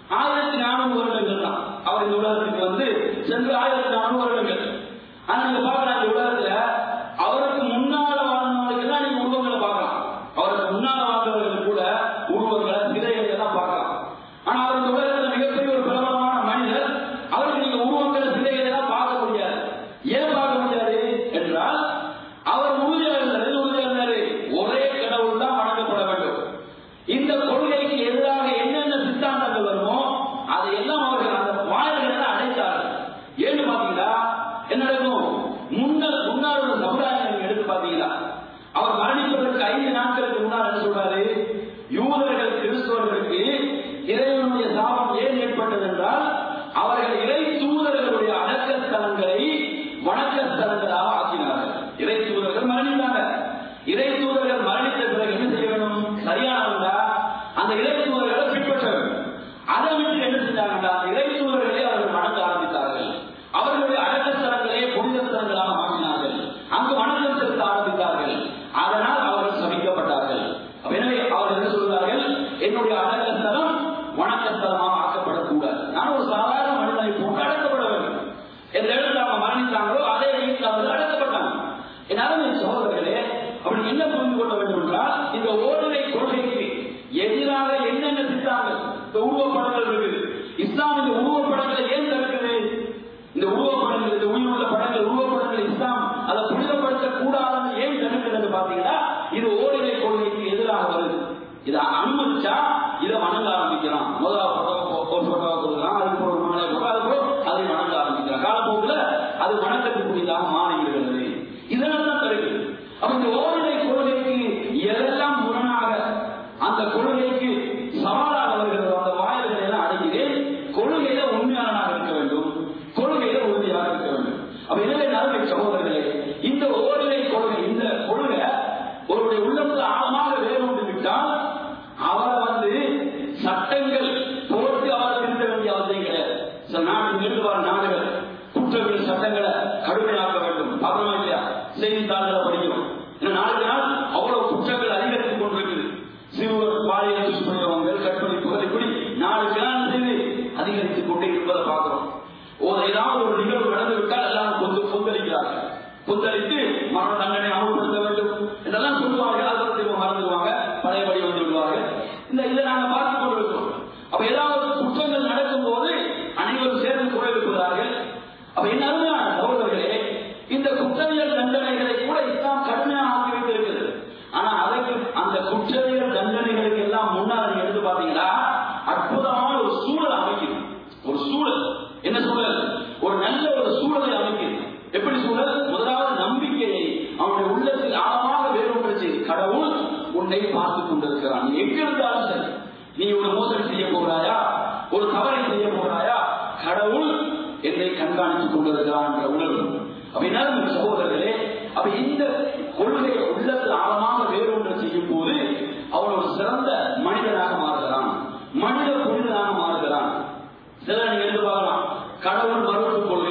Speaker 2: 1400 வருடங்கள் தான் அவர் இந்த உலகத்துக்கு வந்து சென்று 1400 வருடங்கள். ஆனா நீங்க பாக்கலாம் இந்த உலகத்துல அவருக்கு முன்னால வாழ்ந்தவங்களுக்கு தான் நீங்க உருவங்களை பார்க்கலாம். அவருக்கு முன்னால வாழ்ந்தவர்கள் கூட உருவங்களை சிலைகளை எல்லாம் பார்க்கலாம். ஆனா அவர் இந்த உலகத்துல மிகப்பெரிய ஒரு பிரபலமான மனிதர். அவருக்கு நீங்க உருவங்களை சிலைகளை எல்லாம் பார்க்க முடியாது. ஏன் பார்க்க முடியாது என்றால் அவர் உறுதியாக இருந்தாரு, ஒரே கடவுள் தான் வணங்கப்பட வேண்டும். இந்த கொள்கைக்கு எதிராக என்னென்ன சித்தாந்தங்கள் வருமோ அதையெல்லாம் அவர்கள் அந்த வாயில்களை அடைத்தார்கள். ஏன்னு பாத்தீங்களா என்ன நடக்கும்? முன்னாள் ஒரு சமுதாயம் எடுத்து பாத்தீங்களா, அவர் மரணிப்பதற்கு 5 நாட்களுக்கு முன்னால் என்ன சொல்றாரு? யூதர்கள் கிறிஸ்தவர்களுக்கு இறைவனுடைய சாபம் ஏன் ஏற்பட்டது என்றால் அவர்கள் இறை தூதர்களுடைய அடக்க ஸ்தலங்களை வணக்க ஸ்தலங்களாக ஆக்கினார்கள். இறை தூதர்கள் மரணித்தாங்க. இறை தூதர்கள் மரணித்த பிறகு என்ன செய்ய வேண்டும்? சரியானவங்க அந்த இறை தூதர்களை பின்பற்ற வேண்டும். அதை விட்டு என்ன செஞ்சாங்கன்னா இறை தூதர்களை அவர்கள் வணங்க ஆரம்பித்தார்கள். அவர்களுடைய அடக்க ஸ்தலங்களை புனித ஸ்தலங்களாக மாற்றினார்கள். அங்கு வணக்கம் செலுத்த ஆரம்பித்தார்கள். அதனால் அவர்கள் சபிக்கப்பட்டார்கள். எனவே அவர்கள் என்ன சொல்கிறார்கள்? என்னுடைய அடக்க ஸ்தலம் வணக்க ஸ்தலமாக ஆக்கப்படக்கூடாது. நான் ஒரு சாதாரண மனிதனை போட்டு அடக்கப்பட வேண்டும். எந்த இடத்துல அவங்க மரணித்தாங்களோ அதே வீட்டில் அவர்கள் அடக்கப்பட்டாங்க. என் அருமை சகோதரர்களே, அப்படி என்ன புரிந்து கொள்ள வேண்டும் என்றால் இந்த ஓரிரை கொள்கைக்கு எதிராக என்னென்ன சித்தாங்கள் இந்த உருவப்படங்கள் இருக்குது. இஸ்லாம் இந்த உருவப்படங்களை ஏன் தடுக்குது? இந்த உருவப்படங்கள், இந்த உயிருள்ள படங்கள், உருவப்படங்கள் இஸ்லாம் அதை புனிதப்படுத்த கூடாதுன்னு ஏன் தடுக்கிறது பாத்தீங்கன்னா இது ஓரிரை கொள்கைக்கு எதிராக வருது. இதை அனுமதிச்சா இதை வணங்க ஆரம்பிக்கிறான். முதலாவது ஒரு போட்டோவை கொடுக்கலாம், அதுக்கு ஒரு மகளை போட்டோ, அதுக்கு அதை வணங்க ஆரம்பிக்கிறான். காலப்போக்கில் அது வணக்கத்துக்குரியதாக மாறிவிடுகிறது. இதெல்லாம் தான் தடுக்குது. அப்ப இந்த ஓரிரை கொள்கைக்கு எதெல்லாம் முரணாக அந்த கொள்கைக்கு சவாலாக வருகிறது அந்த வாயில்களை எல்லாம் அடைகிறேன். கொள்கையில உண்மையாளனாக இருக்க வேண்டும், கொள்கையில உறுதியாக இருக்க வேண்டும். அப்ப எனவே நறுமை சகோதரர்களே, இந்த ஓரிரை கொள்கை, இந்த கொள்கை ஒருவருடைய உள்ளத்தில் ஆழமாக வேரூன்றி விட்டால் அவரை வந்து சட்டங்கள் போட்டு அவரை திருத்த வேண்டிய அவசியம் கிடையாது. சில நாடு நிறுவன நாடுகள் குற்றவியல் சட்டங்களை கடுமையாக்க வேண்டும். அப்புறமா இல்லையா செய்தித்தாள்களை படிக்கிறோம். நாளுக்கு நாள் அவ்வளவு குற்றங்கள் அதிகரித்துக் கொண்டிருக்குது. சிறுவர் பாலியல் துஷ்பிரயோகங்கள், கற்பழிப்புகள், இப்படி நாளுக்கு நாள் செய்து அதிகரித்துக் கொண்டே இருப்பதை பார்க்கிறோம். ஏதாவது ஒரு நிகழ்வு நடந்து விட்டால் எல்லாம் கொந்தளிக்கிறார்கள். கொந்தளித்து மரண தண்டனை அமல்படுத்த வேண்டும் என்றெல்லாம் சொல்லுவார்கள். அதை மறந்துடுவாங்க, பழையபடி வந்து விடுவார்கள். இதை நாங்கள் பார்த்துக் கொண்டிருக்கிறோம். அப்ப ஏதாவது குற்றங்கள் நடக்கும் போது அனைவரும் சேர்ந்து குறை எழுப்புகிறார்கள். அப்ப என்ன அருமையான சகோதரர்களே, இந்த குற்றவியல் தண்டனைகளை கூட இஸ்லாம் கடுமையாக ஆக்கி வைத்திருக்கிறது. ஆனா அதற்கு அந்த குற்றவியல் தண்டனைகளுக்கு எல்லாம் முன்னால் எடுத்து பாத்தீங்கன்னா அற்புதமான ஒரு சூழல் அமைக்கிறது. ஒரு சூழல், என்ன சூழல்? ஒரு நல்ல ஒரு சூழலை அமைக்கிறது. எப்படி சூழல்? முதலாவது நம்பிக்கையை அவனுடைய உள்ளத்தில் ஆழமாக வேறுபட்டு செய்து, கடவுள் உன்னை பார்த்துக் கொண்டிருக்கிறான். நீ எங்க இருந்தாலும் சரி, நீ ஒரு மோசடி செய்ய போகிறாயா, ஒரு தவறை செய்ய போகிறாயா, கடவுள் என்னை கண்காணித்துக் கொண்டிருக்கிறான் என்ற உணர்வு. அப்படின்னா சகோதரர்களே, அப்ப இந்த கொள்கையை உள்ளத்தில் ஆழமாக வேறுபட்டு செய்யும் போது அவன் ஒரு சிறந்த மனிதனாக மாறுகிறான், மனித புனிதனாக மாறுகிறான். சில நீங்க எடுத்து பார்க்கலாம், கடவுள் மறுப்பு கொள்கை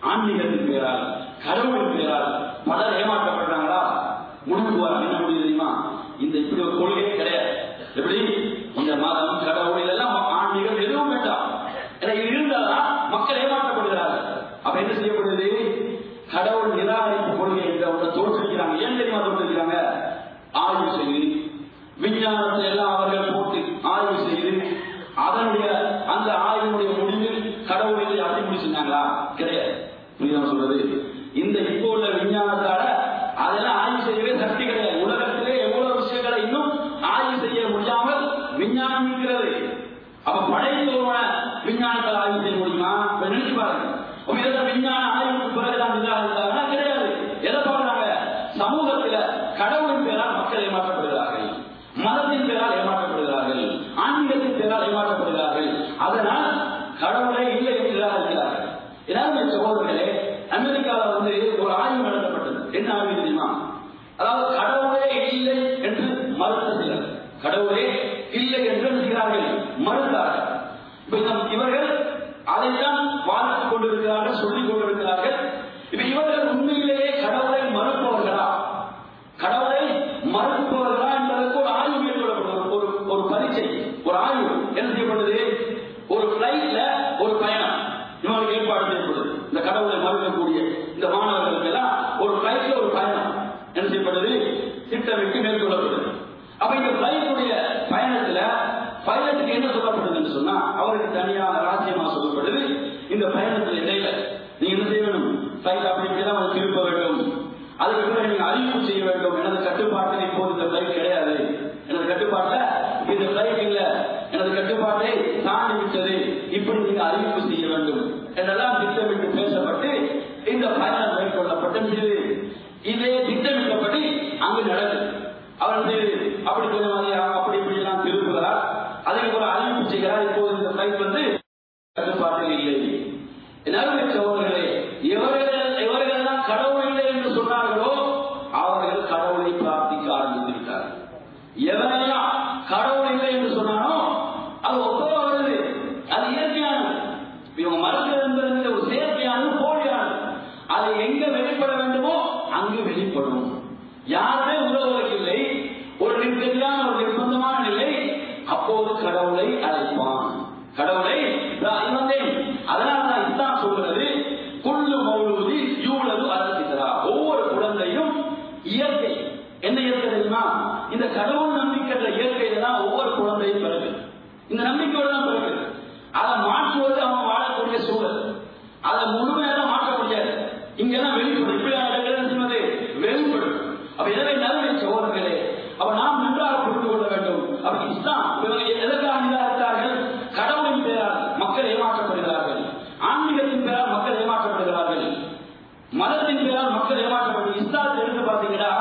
Speaker 2: ஆன்மீகத்தின் பெயரால், கடவுளின் பெயரால் பலர் ஏமாற்றப்படுறாங்களா? முடிவு என்ன முடிவு தெரியுமா? இந்த இப்படி ஒரு கொள்கையே கிடையாது. எப்படி இந்த மதம், கடவுள் இதெல்லாம் ஆன்மீகம் எதுவும் வேண்டாம். இருந்தால்தான் மக்கள் ஏமாற்றப்படுகிறார்கள். அப்ப என்ன செய்யப்படுது? கடவுள் நிராகரிப்பு கொள்கை என்ற ஒன்றை தோற்றுவிக்கிறாங்க. ஏன் தெரியுமா தோற்றுவிக்கிறாங்க? ஆய்வு செய்து, விஞ்ஞானத்தை எல்லாம் அவர்கள் போட்டு ஆய்வு செய்து, அதனுடைய அந்த ஆய்வினுடைய முடிவில் கடவுளை அப்படி முடிச்சுட்டாங்களா? கிடையாது. புரியுதா சொல்றது? இந்த இப்போ உள்ள விஞ்ஞானத்தால அதெல்லாம் ஆய்வு செய்யவே சக்தி கிடையாது. உலகத்திலே எவ்வளவு விஷயங்களை இன்னும் ஆய்வு செய்ய முடியாமல் விஞ்ஞானம் இருக்கிறது. அப்ப படைத்தோட விஞ்ஞானத்தை ஆய்வு செய்ய முடியுமா? நினைச்சு பாருங்க. விஞ்ஞான ஆய்வுக்கு பிறகுதான் நிராகரித்தாங்கன்னா கிடையாது. எதை பார்க்கிறாங்க? சமூகத்தில கடவுளின் பேரால் மக்கள் ஏமாற்றப்படுகிறார்கள், மதத்தின் பேரால் ஏமாற்றப்படுகிறார்கள், ஆன்மீகத்தின் பேரால் ஏமாற்றப்படுகிறார்கள். அதனால் கடவுளை இல்லை என்று நிராகரிக்கிறார்கள். ஏதாவது சகோதரர்களே, அமெரிக்காவில் ஒரு ஆய்வு நடத்தப்பட்டது. என்ன ஆய்வு தெரியுமா? அதாவது கடவுளே இல்லை என்று மறுத்த சிலர், கடவுளே இல்லை என்று நினைக்கிறார்கள், மறுத்தார்கள். இவர்கள் அதைத்தான் வாழ்த்துக் கொண்டிருக்கிறார்கள், சொல்லிக் கொண்டிருக்கிறார்கள். இப்ப இவர்கள் உண்மையிலேயே கடவுளை மறுப்பவர்களா, கடவுளை மறுப்பவர்களா என்பதற்கு ஒரு ஆய்வு மேற்கொள்ளப்பட்டது. ஒரு பரீட்சை, ஒரு ஆய்வு என்ன செய்யப்பட்டது? ஒரு பிளைட்ல ஒரு பயணம் இவங்களுக்கு ஏற்பாடு செய்யப்படுது. இந்த கடவுளை மறுக்கக்கூடிய இந்த மாணவர்களுக்கு எல்லாம் ஒரு பிளைட்ல ஒரு பயணம் என்ன செய்யப்பட்டது? திட்டமிட்டு மேற்கொள்ளப்படுது. அப்ப இந்த பிளைட்டுடைய பயணத்துல பைலட்டுக்கு என்ன சொல்லப்படுதுன்னு சொன்னா, அவருக்கு தனியாக ராஜ்யமா சொல்லப்படுது. இந்த பயணத்தில் இடையில நீங்க என்ன செய்ய வேண்டும்? பிளைட் அப்படி இப்படிதான் திருப்ப வேண்டும், அதுக்கு பிறகு நீங்க அறிவிப்பு செய்ய வேண்டும். எனது கட்டுப்பாட்டில் இப்போது இந்த பிளைட் கிடையாது, எனது கட்டுப்பாட்டில் இந்த பிளைட் இல்ல, எனது கட்டுப்பாட்டை தாண்டி விட்டது, இப்படி நீங்க அறிவிப்பு செய்ய வேண்டும் என்றெல்லாம் திட்டமிட்டு பேசப்பட்டு இந்த பயணம் மேற்கொள்ளப்பட்டு இதே திட்டமிட்டபடி அங்கு நடக்குது. அவர் அப்படி கொஞ்சம் அப்படி இப்படி எல்லாம் திருப்புகிறார், அதுக்கு ஒரு அறிவிப்பு செய்கிறார். இப்போது இந்த பிளைட் கட்டுப்பாட்டில் இல்லை. எனவே சகோதரர்களே, எவர்கள் தான் கடவுள் இல்லை என்று சொன்னார்களோ அவர்கள் கடவுளை பிரார்த்திக்க ஆரம்பித்து விட்டார்கள். எவரெல்லாம் கடவுள் இல்லை என்று சொன்னானோ அது ஒவ்வொரு வருது, அது இயற்கையானது. இவங்க மறுக்கிறது என்பது ஒரு செயற்கையானது, போலியானது. அது எங்க வெளிப்பட வேண்டுமோ அங்கு வெளிப்படும். யாருமே உறவுவதற்கில்லை, ஒரு நிர்கதியான ஒரு நிர்பந்தமான நிலை, அப்போது கடவுளை அழைப்பான், கடவுளை வந்தேன். அதனால தான் இஸ்லாம் சொல்கிறது, குல்லு மௌலூதி யூலது அலா, ஒவ்வொரு குழந்தையும் இயற்கை. என்ன இயற்கை தெரியுமா? இந்த கடவுள் நம்பிக்கை இயற்கையில தான் ஒவ்வொரு குழந்தையும் பிறகு, இந்த நம்பிக்கையோடு தான் பிறகு. அதை மாற்றுவது அவன் வாழக்கூடிய சூழல், அதை முழுமையாக மாற்ற முடியாது. இங்கெல்லாம் வெளிப்படும், இப்படியான இடங்கள் வெளிப்படும். அப்ப எனவே நல்ல சகோதரர்களே, அப்ப நாம் நன்றாக புரிந்து கொள்ள வேண்டும். அப்ப இஸ்லாம் எதற்காக நிராகரித்தார்கள்? கடவுளின் பெயரால் மக்கள் ஏமாற்றப்படுகிறார்கள், ஆன்மீகத்தின் பெயரால் மக்கள் ஏமாற்றப்படுகிறார்கள், மதத்தின் பெயரால் மக்கள் ஏமாற்றப்படுகிறார்கள். இஸ்லாத்தை எடுத்து பார்த்தீங்கன்னா,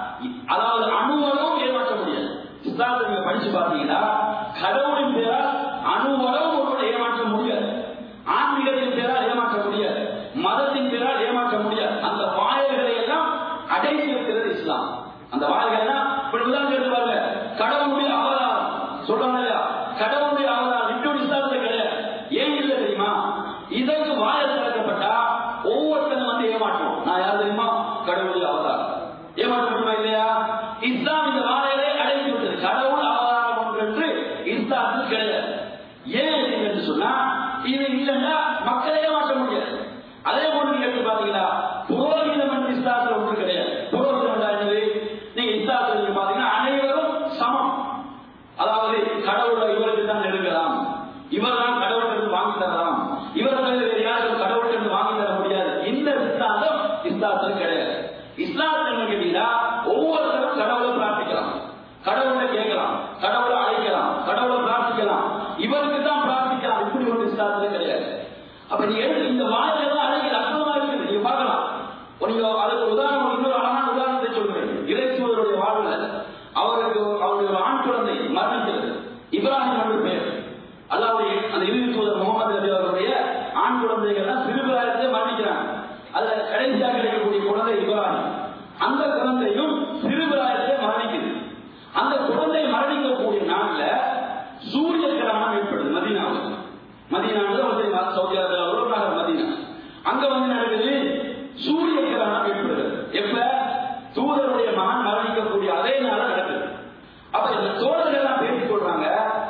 Speaker 2: அதாவது அணுவளவும் ஏமாற்ற முடியாது. இஸ்லாத்தை நீங்க படிச்சு பார்த்தீங்கன்னா, கடவுளின் பெயரால் அணுவளவும் ஒருவரை ஏமாற்ற முடியாது, ஆன்மீகத்தின் பெயரால் ஏமாற்ற முடியாது, மதத்தின் பெயரால் ஏமாற்ற முடியாது. அந்த வாயில்களை எல்லாம் அடைத்து இருக்கிறது இஸ்லாம். அந்த வாயில்கள் எல்லாம் பாருங்க, கடவுளுடைய அவதாரம் சொல்றாங்க இல்லையா? கடவுளுடைய அவதாரம் இன்னொரு இஸ்லாத்துல கிடையாது. ஏன் இல்லை தெரியுமா? இதற்கு வாயில் திறக்கப்பட்டா ஒவ்வொருத்தரும் ஏமாற்றும். நான் யார் தெரியுமா? கடவுளுடைய அவதாரம். ஏமாற்ற முடியுமா இல்லையா? இஸ்லாம் இந்த வாயிலை அடைத்து விட்டது. கடவுள் அவதாரம் ஒன்று என்று இஸ்லாத்தில் கிடையாது. ஏன் என்று சொன்னா, இது இல்லைன்னா மக்களை ஏமாற்ற முடியாது. அதே போன்று நீங்க எடுத்து பாத்தீங்கன்னா, புரோகிதம் என்று இஸ்லாத்தில் ஒன்று கிடையாது. புரோகிதம் என்னது? நீங்க இஸ்லாத்தில் பாத்தீங்கன்னா அனைவரும் சமம். அதாவது கடவுளை இவருக்கு தான் நெருங்கலாம், இவர் தான் கடவுளுக்கு வாங்கி தரலாம், இவர்கள் யாரும் கடவுளுக்கு வாங்கி தர முடியாது. இந்த சித்தாந்தம் இஸ்லாத்தில் கிடையாது. இஸ்லாத்தில் கேட்டீங்கன்னா ஒவ்வொருத்தரும் கடவுளை பிரார்த்திக்கலாம், கடவுளை கேட்கலாம், கடவுளை அழைக்கலாம், கடவுளை பிரார்த்திக்கலாம், இவருக்கு தான் பிரார்த்திக்கலாம். இப்படி ஒரு இஸ்லாத்தில் கிடையாது. அப்ப நீ எடுத்து இந்த வாயிலெல்லாம் அழகில் அற்புதமா இருக்குது, நீங்க பார்க்கலாம். நீங்க அதுக்கு உதாரணம், இன்னொரு அழகான உதாரணத்தை சொல்கிறேன். இறைச்சூதருடைய வாழ்வுல அவருக்கு அவருடைய ஒரு ஆண் குழந்தை மரணிக்கிறது. இப்ராஹிம் என்று பெயர். அல்லாவுடைய அந்த இறுதி தூதர் முகமது நபி அவருடைய ஆண் குழந்தைகள் சிறுபிராயத்தை மரணிக்கிறாங்க. அதுல கடைசியாக கிடைக்கக்கூடிய குழந்தை இப்ராஹிம். அந்த குழந்தையும் சிறுபிராயத்தை மரணிக்குது. அந்த குழந்தை மரணிக்கக்கூடிய நாள்ல சூரிய கிரகணம் ஏற்படுது மதீனாவில். மதீனாவில் சவுதி அரேபியா நகர் மதீனா. அங்க வந்து நடக்குது சூரிய கிரகணம் ஏற்படுகிறது. எப்ப? தூதருடைய மகன் மரணிக்கக்கூடிய அதே நாள நடக்குது. அப்ப இந்த தோழர்கள் எல்லாம் பேசிக் கொள்றாங்க,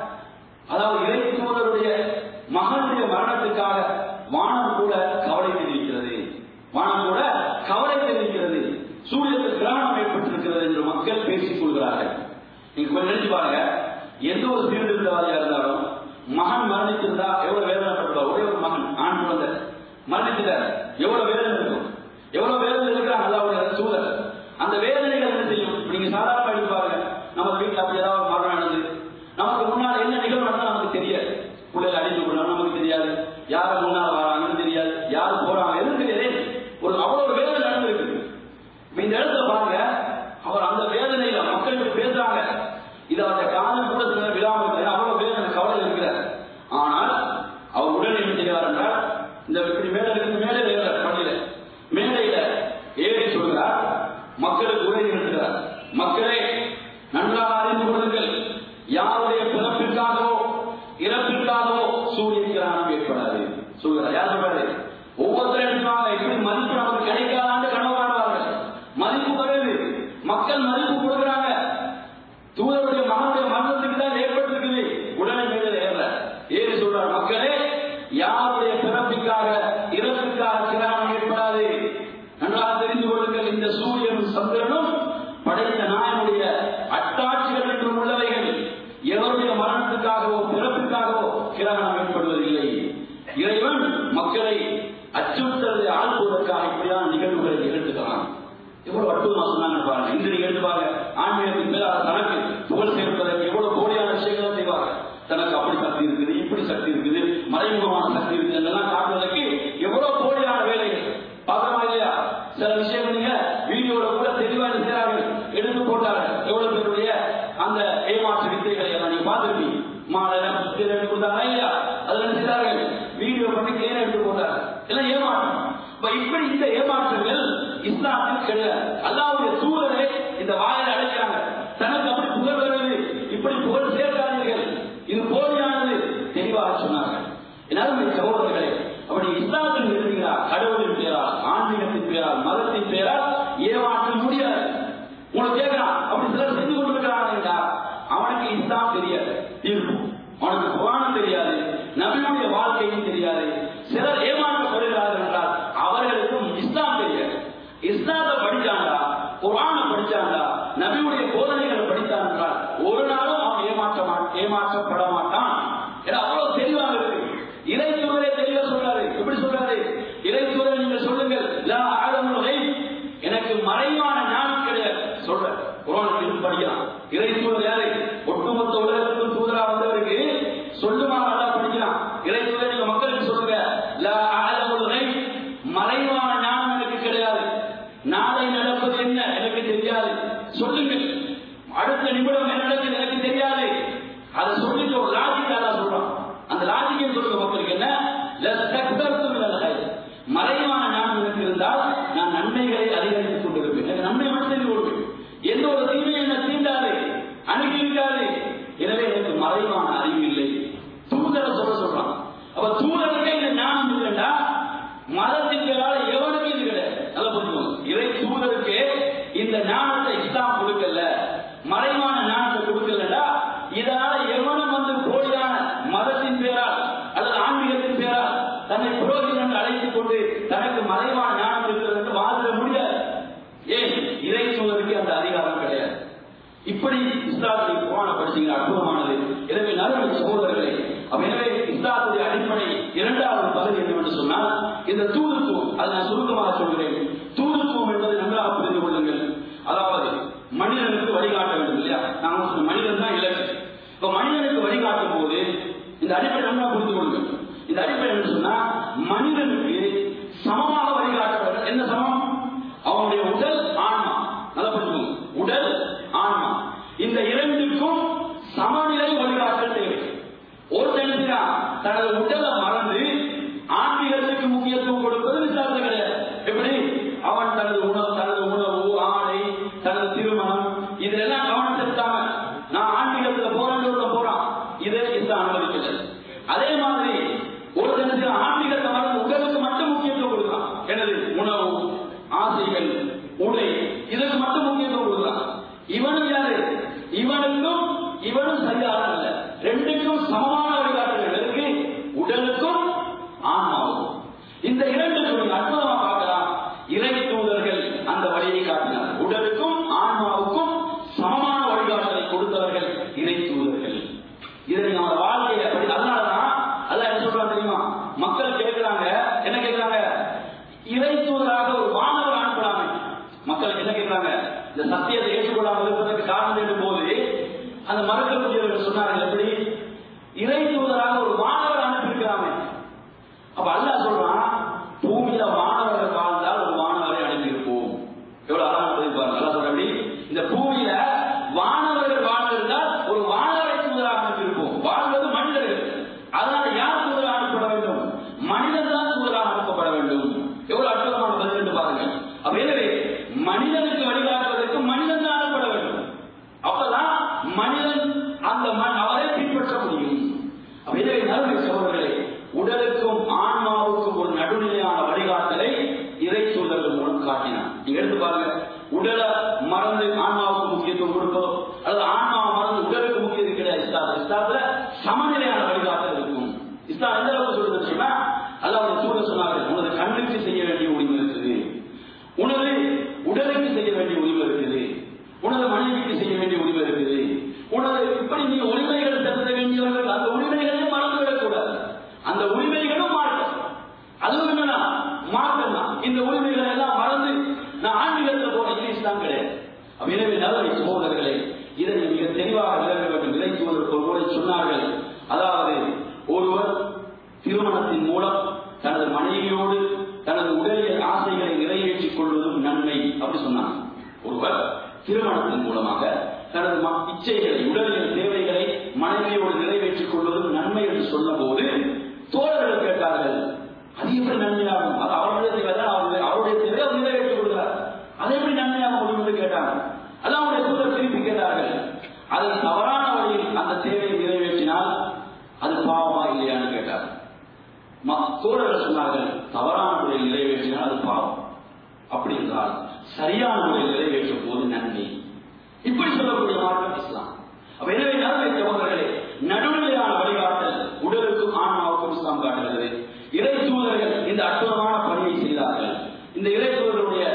Speaker 2: அதாவது இறை தூதருடைய மகனுடைய மரணத்துக்காக வானம் கூட கவலை தெரிவிக்கிறது, வானம் கூட கவலை தெரிவிக்கிறது, சூரியத்தில் கிரகணம் ஏற்பட்டிருக்கிறது என்று மக்கள் பேசிக் கொள்கிறார்கள். நீங்க கொஞ்சம் நினைச்சு பாருங்க, எந்த ஒரு சீர்திருத்தவாதியா இருந்தாலும் மகன் மரணித்திருந்தா எவ்வளவு வேதனைப்பட்டுவார். ஒரே ஒரு மகன் ஆண் குழந்தை மரணித்தார், எவ்வளவு வேதனை இருக்கும், எவ்வளவு வேதனை இருக்கிறாங்க அல்லாஹ்வுடைய தூதர். அந்த வேதனைகள் என்ன செய்யும்? நீங்க சாதாரண எடுத்து பாருங்க, நம்ம வீட்டில் அப்படி ஏதாவது மரணம் நடந்தது, நமக்கு முன்னால் என்ன நிகழ்வு நடந்தா நமக்கு தெரியாது. பிள்ளைகள் அடித்து கொள்ளணும் நமக்கு தெரியாது, யாரும் முன்னால் வராங்கன்னு தெரியாது, யாரும் போறாங்க எதுவும் தெரியாது. ஒரு அவ்வளவு வேதனை நடந்திருக்கு. இந்த இடத்துல பாருங்க, அவர் அந்த வேதனையில மக்களுக்கு பேசுறாங்க, இது அவருடைய காலம் கூட சில விழாமல் அவ்வளவு வேதனை கவலை இருக்கிறார். ஆனால் அவர் உடனே என்ன செய்வார் என்றால், இந்த இப்படி மேடையில பள்ளியில மேடையில ஏறி சொல்கிறார், மக்களுக்கு உரை நிறுத்துகிறார். மக்களே நன்றாக அறிந்து கொள்ளுங்கள், யாருடைய பிறப்பிற்காகவோ இறப்பிற்காகவோ சூரிய கிரகணம் ஏற்படாது சொல்கிறார். யார் சொல்றாரு? ஒவ்வொருத்தரும் எப்படி மதிப்பு நமக்கு கிடைக்காதான்னு கனவு காணுவார்கள். மதிப்பு வருது, மக்கள் மதிப்பு கொடுக்கிறாங்க. தூதருடைய மகனுடைய மரணத்துக்கு தான் ஏற்பட்டிருக்குது. உடனே மேடையில ஏறி சொல்றார், மக்களே யாருடைய பிறப்பிற்காக இறப்பிற்காக கிரகணம் ஏற்படாது. நன்றாக தெரிந்து கொள்ளுங்கள், இந்த சூரியனும் சந்திரனும் படைத்த நாயனுடைய அட்டாட்சிகள் என்று உள்ளவைகள். எவருடைய மரணத்துக்காகவோ பிறப்புக்காகவோ கிரகணம் ஏற்படுவதில்லை. இறைவன் மக்களை அச்சுறுத்தலை ஆழ்த்துவதற்காக இப்படியான நிகழ்வுகளை நிகழ்த்துகிறான். எவ்வளவு அற்புதமா சொன்னாங்க பாருங்க. இன்று நீங்க எடுத்து பாருங்க, ஆன்மீகத்தின் மேலாக தனக்கு புகழ் சேர்ப்பதற்கு எவ்வளவு கோடியான விஷயங்களை செய்வாங்க. தனக்கு அப்படி சக்தி இருக்குது, இப்படி சக்தி இருக்குது, மறைமுகமான சக்தி இருக்குது என்றெல்லாம் காட்டுவதற்கு எவ்வளவு கோடியான வேலைகள் பார்க்கறோமா இல்லையா? சில விஷயங்கள் நீங்க வீடியோல கூட தெளிவா செய்கிறார்கள், எடுத்து போட்டார்கள். எவ்வளவு பேருடைய அந்த ஏமாற்று வித்தைகளை எல்லாம் நீங்க பார்த்திருக்கீங்க. மாடலம் எடுத்து கொடுத்தாங்க இல்லையா? அதுல என்ன செய்தார்கள்? வீடியோ பண்ணி கிளியரா எடுத்து போட்டார்கள். எல்லாம் ஏமாற்றம். இப்படி இந்த ஏமாற்றங்கள் இஸ்லாத்தில் கிடையாது. அல்லாஹ்வுடைய தூதரை இந்த வாயில அடைக்கிறாங்க. தனக்கு அப்படி புகழ் வருவது, இப்படி புகழ் சேர்க்காதீர்கள், இது போலியானது தெளிவாக சொன்னார்கள். என்னாலும் சகோதரர்களே, அப்படி இஸ்லாத்தில் இருக்கிறார், கடவுளின் பேரால், ஆன்மீகத்தின் பேரால், மதத்தின் பேரால் ஏமாற்ற முடியாது. உங்களுக்கு கேட்கிறான், அப்படி சிலர் செஞ்சு கொண்டிருக்கிறாங்க, அவனுக்கு இஸ்லாம் தெரியாது, அவனுக்கு குர்ஆன் தெரியாது, நபியுடைய வாழ்க்கையும் தெரியாது. சிலர் ஏமாற்றப்படுகிறார்கள் என்றால் அவர்களுக்கும் இஸ்லாம் தெரியாது. இஸ்லாத்தை படிச்சாண்டா, குர்ஆனை படிச்சாண்டா, நபியுடைய போதனைகளை படித்தான் என்றால் ஒரு நாளும் அவன் ஏமாற்றப்பட மாட்டான். அவ்வளவு தெளிவாக இருக்கு. இறை தூதரை தெளிவாக சொல்றாரு. எப்படி சொல்றாரு? இறை தூதரை நீங்க சொல்லுங்கள், லா அலமுல் கைப், எனக்கு மறைவான ஞானம் கிடையாது சொல்ற. குர்ஆனுக்கு படிக்கலாம். இறை தூதர் யாரு? ஒட்டுமொத்த உலகத்துக்கும் தூதரா வந்தவருக்கு சொல்லுமாறு அல்லாஹ் படிக்கிறான். இறை தூதரை நீங்க மக்களுக்கு சொல்லுங்க, லா அலமுல் கைப், மறைவான ஞானம் எனக்கு கிடையாது, நாளை நடப்பது என்ன எனக்கு தெரியாது, சொல்லுங்கள். அடுத்த நிமிடம் என்ன நடக்குது எனக்கு தெரியாது. அதை சொல்லிட்டு ஒரு லாஜிக் அல்லாஹ் சொல்றான். அந்த லாஜிக்கை சொல்லுங்க மக்களுக்கு என்ன? மறைவான ஞானம் எனக்கு இருந்தால் நான் நன்மைகளை அதிகரித்துக் கொண்டிருப்பேன். எனக்கு நன்மை மட்டும் தெரிந்து கொள்வேன். எந்த ஒரு தீமையை என்ன தீண்டாது, அணுகிவிட்டாது. எனவே எனக்கு மறைவான அறிவு இல்லை. தூதரை சொல்றான். அப்ப தூதருக்கே இந்த ஞானம் இல்லைன்னா மதத்தின் பேரால எவனுக்கு இது கிடையாது. நல்லா புரிஞ்சுக்கோங்க. இறை தூதருக்கு இந்த ஞானத்தை இஸ்லாம் கொடுக்கல, மறைவான ஞானத்தை கொடுக்கலடா, இதனால எவனும் வந்து போலியான மதத்தின் பேரால் அல்லது ஆன்மீகத்தின் பேரால் தன்னை புரோகிதன் என்று அழைத்துக் கொண்டு தனக்கு மறைவான ஞானம் இருக்கிறது என்று வாதிட முடியாது. ஏன்? இறை தூதருக்கு அந்த அதிகாரம் கிடையாது. இப்படி இஸ்லாத்தை குர்ஆனை படிச்சீங்க, அற்புதமானது. எனவே நறுமை சகோதரர்களே, எனவே இஸ்லாத்துடைய அடிப்படை இரண்டாவது பகுதி என்னவென்று சொன்னால் இந்த தூதுத்துவம். அதை நான் சுருக்கமாக சொல்கிறேன். தூதுத்துவம் என்பதை நன்றாக புரிந்து கொள்ளுங்கள். அதாவது மனிதனுக்கு வழிகாட்ட வேண்டும் இல்லையா? நாங்கள் மனிதன் தான் இலக்கு. இப்ப மனிதனுக்கு வழிகாட்டும் போது இந்த அடிப்படை நன்றாக புரிந்து கொள்ளுங்கள். இந்த அடிப்படை என்று சொன்னா மனிதனுக்கு சமமாக வழிகாட்ட வேண்டும். என்ன சமம்? அவனுடைய உடல், ஆன்மா. நல்லா புரிஞ்சுக்கோங்க. உடல், ஆன்மா, இந்த இரண்டுக்கும் சமநிலை வழிகாட்டல் தேவை. ஒரு தனியா தனது உடலை மறந்து ஆன்மீகத்துக்கு முக்கியத்துவம் கொடுப்பது விசாரணை கிடையாது. எப்படி? அவன் மக்கள் கேட்கிறாங்க, என்ன கேட்கிறாங்க? இறை தூதராக ஒரு வானவர் அனுப்பலாமே. மக்கள் என்ன கேட்கிறாங்க? இந்த சத்தியத்தை ஏற்றுக்கொள்ளாமல் இருப்பதற்கு காரணம் கேட்டும் போது அந்த மறுக்கக்கூடியவர்கள் சொன்னார்கள், எப்படி இறை தூதராக ஒரு வானவர் அனுப்பியிருக்கிறாமே. அப்ப அல்லாஹ் சொல்றான், பூமியில வானவர்கள் வாழ்ந்தால் ஒரு வானவரை அனுப்பியிருப்போம். எவ்வளவு அழகான பதிப்பாங்க. அல்லாஹ் சொல்ற, எப்படி இந்த பூமியில வானவர்கள் வாழ்ந்திருந்தால் ஒரு வானவரை தூதராக அனுப்பியிருப்போம். வாழ்வது மனிதர்கள், அதனால யார் தூதராக அனுப்பப்பட வேண்டும்? மனிதன் தான் தூதராக அனுப்பப்பட வேண்டும். எவ்வளவு அற்புதமான பதில் என்று பாருங்கள். அப்ப எனவே மனிதனுக்கு வழிகாட்டுவதற்கு மனிதன் தான் அனுப்பப்பட வேண்டும். அப்பதான் மனிதன் அந்த அவரை பின்பற்ற முடியும். அப்ப எனவே நறுமை சகோதரர்களே, உடலுக்கும் ஆன்மாவுக்கும் ஒரு நடுநிலையான வழிகாட்டலை இறை தூதர்கள் மூலம் காட்டினார். நீங்க எடுத்து பாருங்க, உடலை மறந்து ஆன்மாவுக்கு முக்கியத்துவம் கொடுப்பதோ அல்லது ஆன்மாவை மறந்து உடலுக்கு முக்கியத்துவம் கிடையாது. இஸ்லாத்துல சமநிலையான வழிகாட்டல் இருக்கும். இஸ்லாம் எந்த அளவுக்கு சொல்றது சொன்னா, அல்லாஹ்வுடைய தூதர் சொன்னார்கள், உனது கண்ணுக்கு செய்ய வேண்டிய உரிமை இருக்குது, உனது உடலுக்கு செய்ய வேண்டிய உரிமை இருக்குது, உனது மனைவிக்கு செய்ய வேண்டிய உரிமை இருக்குது, உனது இப்படி நீ உரிமைகள் செலுத்த வேண்டியவர்கள் அந்த உரிமைகளையும் மறந்துவிடக் கூடாது. அந்த உரிமைகளும் மாற்றம், அதுவும் என்னன்னா மாற்றம் தான். இந்த உரிமைகளை எல்லாம் மறந்து நான் ஆன்மீகத்தில் போன இது இஸ்லாம் கிடையாது. எனவே நல்ல சகோதரர்களே, இதை மிக தெளிவாக விளக்க வேண்டும். இறை தூதர் ஒரு முறை சொன்னார்கள், அதாவது ஒருவர் திருமணத்தின் மூலம் தனது மனைவியோடு தனது உடலியல் ஆசைகளை நிறைவேற்றிக் கொள்வதும் நன்மை அப்படி சொன்னாங்க. ஒருவர் திருமணத்தின் மூலமாக தனது இச்சைகளை உடலியல் தேவைகளை மனைவியோடு நிறைவேற்றிக் கொள்வதும் நன்மை என்று சொன்ன போது தோழர்கள் கேட்டார்கள், அது எப்படி நன்மையாகும்? அது அவருடைய தேவையை அவர் நிறைவேற்றிக் கொள்கிறார், அதை எப்படி நன்மையாக முடியும் என்று கேட்டாங்க. அல்லாஹ்வுடைய தூதர் திருப்பி கேட்டார்கள், அதை தவறான வழியில் அந்த தேவையை நிறைவேற்றினால் அது பாவமா இல்லையான்னு கேட்டார். தோழர்கள் சொன்னார்கள், தவறான முறையில் நிறைவேற்றினால் அது பாவம், அப்படி என்றால் சரியான முறையில் நிறைவேற்றும் போது நன்மை. இப்படி சொல்லக்கூடிய மார்க்கம் இஸ்லாம். எனவே நல்ல சகோதரர்களே, நடுநிலையான வழிகாட்டல் உடலுக்கும் ஆன்மாவுக்கும் இஸ்லாம் காட்டுகிறது. இறை தூதர்கள் இந்த அற்புதமான பணியை செய்தார்கள். இந்த இறை தூதர்களுடைய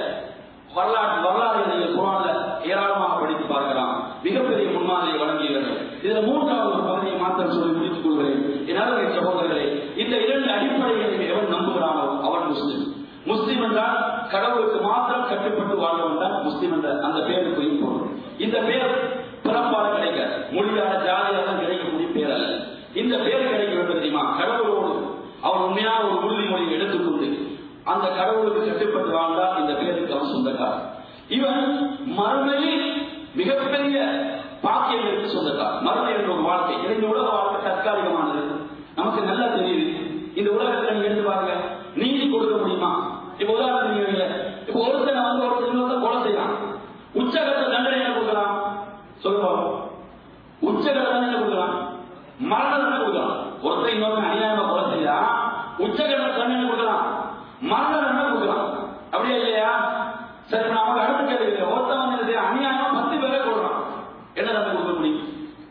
Speaker 2: வரலாறு நீங்கள் குர்ஆன்ல ஏராளமாக படித்து பார்க்கலாம். மிகப்பெரிய முன்மாதிரியை வழங்கியவர்கள். இதுல மூன்றாவது ஒரு பகுதியை மாத்திரம் சொல்லி முடித்துக் கொள்கிறேன். என்னால் சகோதரர்களே, இந்த இரண்டு அடிப்படைகளை எவன் நம்புகிறானோ அவன் முஸ்லிம். முஸ்லிம் என்றால் கடவுளுக்கு மாத்திரம் கட்டுப்பட்டு வாழ்ந்தவன் தான் முஸ்லிம் என்ற அந்த பேருக்கு பொருள். இந்த பேர் பிறப்பால் கிடைக்காது, மொழியால ஜாதியாக கிடைக்கக்கூடிய பேர் அல்ல. இந்த பேர் கிடைக்க வேண்டும் தெரியுமா? கடவுளோடு அவன் உண்மையான ஒரு உறுதிமொழியை எடுத்துக்கொண்டு அந்த கடவுளுக்கு கட்டுப்பட்டு வாழ்ந்தால் இந்த பேருக்கு அவன் சொந்தக்காரன். இவன் மறுமையில் மிகப்பெரிய பாக்கியங்களுக்கு சொந்தக்காரன். மறுமை என்ற ஒரு வாழ்க்கை, இந்த உலக வாழ்க்கை தற்காலிகமானது, நமக்கு நல்லா தெரியுது. இந்த உலகத்தை நீங்க எடுத்து பாருங்க, நீதி கொடுக்க முடியுமா? இப்ப உதாரணத்துக்கு இப்ப ஒருத்தனை வந்து ஒருத்தர் கொலை செய்யலாம், உச்சகட்ட தண்டனை என்ன கொடுக்கலாம் சொல்லுவாங்க? உச்சகட்ட தண்டனை கொடுக்கலாம், மரண தண்டனை கொடுக்கலாம். ஒருத்தர் இன்னொரு அநியாயமா கொலை செய்யா உச்சகட்ட தண்டனை கொடுக்கலாம், மரண தண்டனை கொடுக்கலாம். அப்படியே இல்லையா? சரி, நமக்கு அடுத்த கேள்வி, ஒருத்தவங்க அநியாயமா 10 பேரை கொடுக்கலாம், என்ன தண்டனை கொடுக்க முடியும்?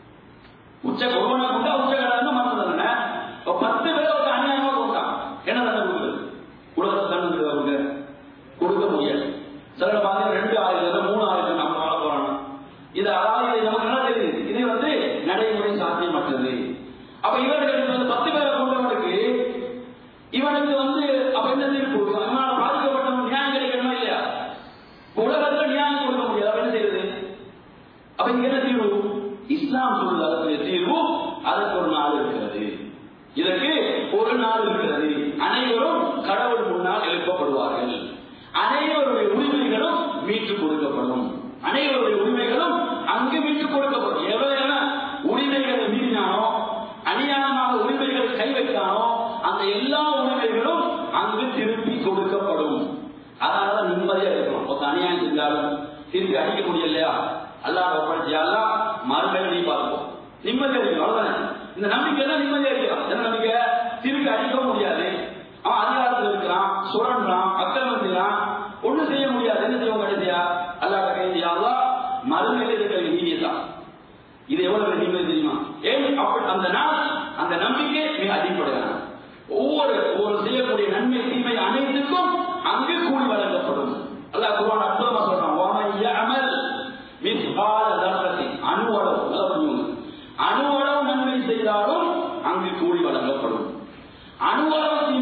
Speaker 2: ஒருவனை கொண்டா உச்சகட்ட மரண தண்டனை. 10 பேரை ஒரு அநியாயமா கொடுத்தான், என்ன தண்டனை கொடுக்குறது? உலக தண்டனை கொடுக்க முடியாது. சில பாத்தீங்கன்னா 2 ஆயிரம் 3 ஆயிரம் நம்ம வாழ போறாங்க. இது அதாவது நமக்கு என்ன தெரியுது, இது வந்து நடைமுறை சாத்தியமற்றது. அப்ப இவர்களுக்கு 10 பேரை கொண்டவனுக்கு இவனுக்கு வந்து அப்ப என்ன தீர்ப்பு? அதனால பாதிக்கப்பட்டவன் நியாயம் கிடைக்கணுமா இல்லையா? உலகத்தில் நியாயம் கொடுக்க முடியாது, அப்ப என்ன செய்யறது? அப்ப இங்க என்ன தீர்வு? இஸ்லாம் சொல்லுது அதற்கு தீர்வு, அதற்கு ஒரு நாள் இருக்கிறது, இதற்கு ஒரு நாள் இருக்கிறது. அனைவரும் கடவுள் முன்னால் எழுப்பப்படுவார்கள், அனைவருடைய உரிமைகளும் மீட்டுக் கொடுக்கப்படும், அனைவருடைய உரிமைகளும் அங்கு மீட்டுக் கொடுக்கப்படும். எவ்வளவு உரிமைகளை மீறினானோ, அநியாயமாக உரிமைகளை கை வைத்தானோ, அந்த எல்லா உரிமைகளும் அங்கு திருப்பி கொடுக்கப்படும். அதனாலதான் நிம்மதியா இருக்கணும். ஒரு அநியாயம் செஞ்சாலும் திருப்பி அடிக்க முடியலையா, அல்லாஹ் ஒப்படைச்சியா மறுமையில நீ பார்ப்போம், நிம்மதியா இருக்கும். அவ்வளவுதானே இந்த நம்பிக்கை தான் நிம்மதியா இருக்கிறான். என்ன நம்பிக்கை? திருப்பி அடிக்க முடியாது, அவன் அதிகாரத்தில் இருக்கிறான், சுரண்டான், அக்கிரமம் செய்யறான், ஒண்ணும் செய்ய முடியாது. என்ன செய்வோம்? கடைசியா அல்லாஹ் கைதியா மறுமையில இருக்கிற நீதியதான். இது எவ்வளவு நிம்மதி தெரியுமா? ஏன் அந்த நாள் அந்த நம்பிக்கை மிக அடிப்படையான ஒவ்வொரு செய்யக்கூடிய நன்மை தீமை அனைத்துக்கும் அங்கு கூலி வழங்கப்படும். அல்லாஹ் குர்ஆன் அற்புதமா சொல்றான், அணுவளவு நன்மை செய்தாலும் அங்கு கூலி வழங்கப்படும், அணுவளவு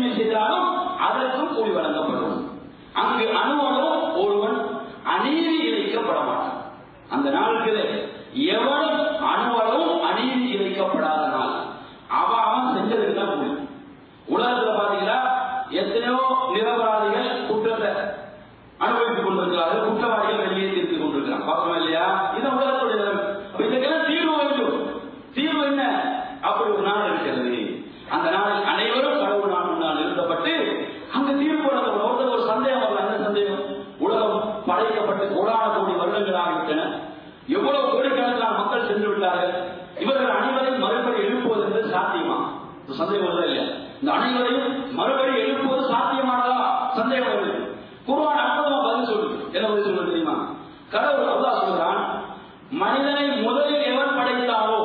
Speaker 2: வழங்கப்படும். அங்கு அணுவனும் ஒருவன் அநீதி இழைக்கப்பட மாட்டான். அந்த நாளுக்கு எவனும் அணுவனும் அநீதி இழைக்கப்படாத நாள். அவன் செஞ்சதுக்கு தான் கூலி. உலகத்துல பாத்தீங்கன்னா எத்தனையோ நிரபராதிகள் குற்றத்தை அனுபவித்துக் கொண்டிருக்கிறார்கள், குற்றவாளிகள் வெளியே தீர்த்துக் கொண்டிருக்கிறார். பார்க்கணும் இல்லையா? இது உலகத்துடைய இதுக்கெல்லாம் தீர்வு வேண்டும். தீர்வு என்ன? அப்படி ஒரு நாள் இருக்கிறது. அந்த நாளில் அனைவரும் கடவுள் நாள் நிறுத்தப்பட்டு அங்கு தீர்ப்பு ஒருத்தர் ஒரு சந்தேகம் வரல. என்ன சந்தேகம்? உலகம் படைக்கப்பட்டு கோடான கோடி வருடங்களாக விட்டன, எவ்வளவு கோடிக்கணக்கான மக்கள் சென்று விட்டார்கள், இவர்கள் அனைவரையும் மறுபடி எழுப்புவது என்பது சாத்தியமா? சந்தேகம் வரல இல்லையா? இந்த அனைவரையும் மறுபடி எழுப்புவது சாத்தியமானதா? சந்தேகம் வருது. குர்ஆன் அற்புதமா பதில் சொல்லுது. என்ன பதில் சொல்லுது தெரியுமா? கடவுள் அல்லாஹ் சொல்றான், மனிதனை முதலில் எவன் படைத்தானோ,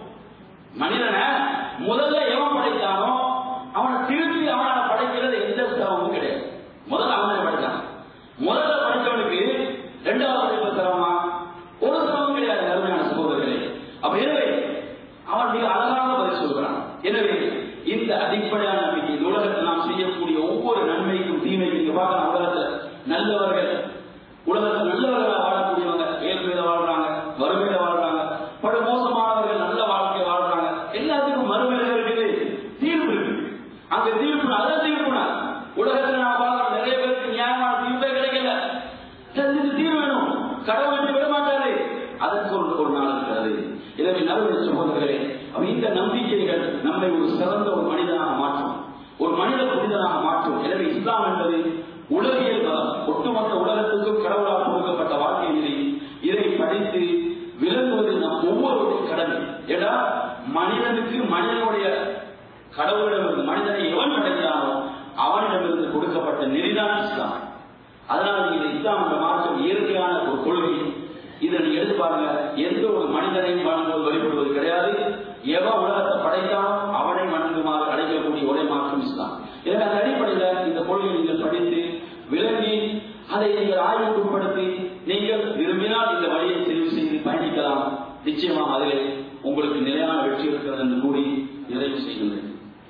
Speaker 2: மனிதனை முதல்ல எவன் படைத்தானோ அவனை திருப்பி அவனால படைக்கிறது எந்த சிரமமும் கிடையாது. முதல்ல அவனை படைத்தான். முதல்ல படைத்தவனுக்கு இரண்டாவது படைப்பு சிரமமா? ஒரு சிரமம் கிடையாது. அருமையான சகோதரர்களே, அப்ப எனவே அவன் மிக அழகாக பதில் சொல்கிறான். எனவே இந்த அடிப்படையான நம்பிக்கை, இந்த உலகத்தில் நாம் செய்யக்கூடிய ஒவ்வொரு நன்மைக்கும் தீமைக்கும், இங்க பார்க்கலாம் உலகத்தில் நல்லவர்கள், உலகத்தில் நல்லவர்களாக வாழக்கூடியவங்க ஏழ்மையில வாழ்றாங்க, வறுமையில வாழ்றாங்க, பல மோசமானவர்கள் நல்ல வாழ்க்கை வாழ்றாங்க. எல்லாத்துக்கும் மறுமையில இருக்குது, தீர்ப்பு இருக்கு. அங்க தீர்ப்பு அதான் தீர்ப்புனா உலகத்தில் நான் பார்க்கிறோம் நிறைய பேருக்கு நியாயமான தீர்ப்பே கிடைக்கல. தீர்வு வேணும், கடவுள் விட மாட்டாரு. அதன் சொல்ற ஒரு நாள் இருக்கிறது. எனவே நடுவே சகோதரர்களே, இந்த நம்பிக்கைகள் நம்மை ஒரு சிறந்த ஒரு மனிதனாக மாற்றும், ஒரு மனித புனிதனாக மாற்றும். எனவே இஸ்லாம் என்பது உலகியல் பலம், ஒட்டுமொத்த உலகத்துக்கும் கடவுளால் கொடுக்கப்பட்ட வாழ்க்கை நெறி. இதை படித்து விளங்குவது நம் ஒவ்வொருவருடைய கடமை. ஏன்னா மனிதனுக்கு மனிதனுடைய கடவுளிடமிருந்து மனிதனை எவன் படைத்தானோ அவனிடமிருந்து கொடுக்கப்பட்ட நெறிதான் இஸ்லாம். அதனால நீங்க இஸ்லாம் என்ற மார்க்கம் இயற்கையான ஒரு கொள்கை. இதை நீங்க எடுத்து பாருங்க. எந்த ஒரு மனிதனையும் வணங்குவது வழிபடுவது கிடையாது. எவன் உலகத்தை படைத்தானோ அவனை வணங்குமாறு அடைக்கக்கூடிய ஒரே மார்க்கம் இஸ்லாம். எனவே அந்த அடிப்படையில் இந்த கொள்கையை நீங்கள் படித்து விளங்கி அதை நீங்கள் ஆய்வுக்குட்படுத்தி நீங்கள் விரும்பினால் இந்த வழியை தெரிவு செய்து பயணிக்கலாம். நிச்சயமாக அதிலே உங்களுக்கு நிலையான வெற்றி இருக்கிறது என்று கூறி நிறைவு செய்கின்றேன்.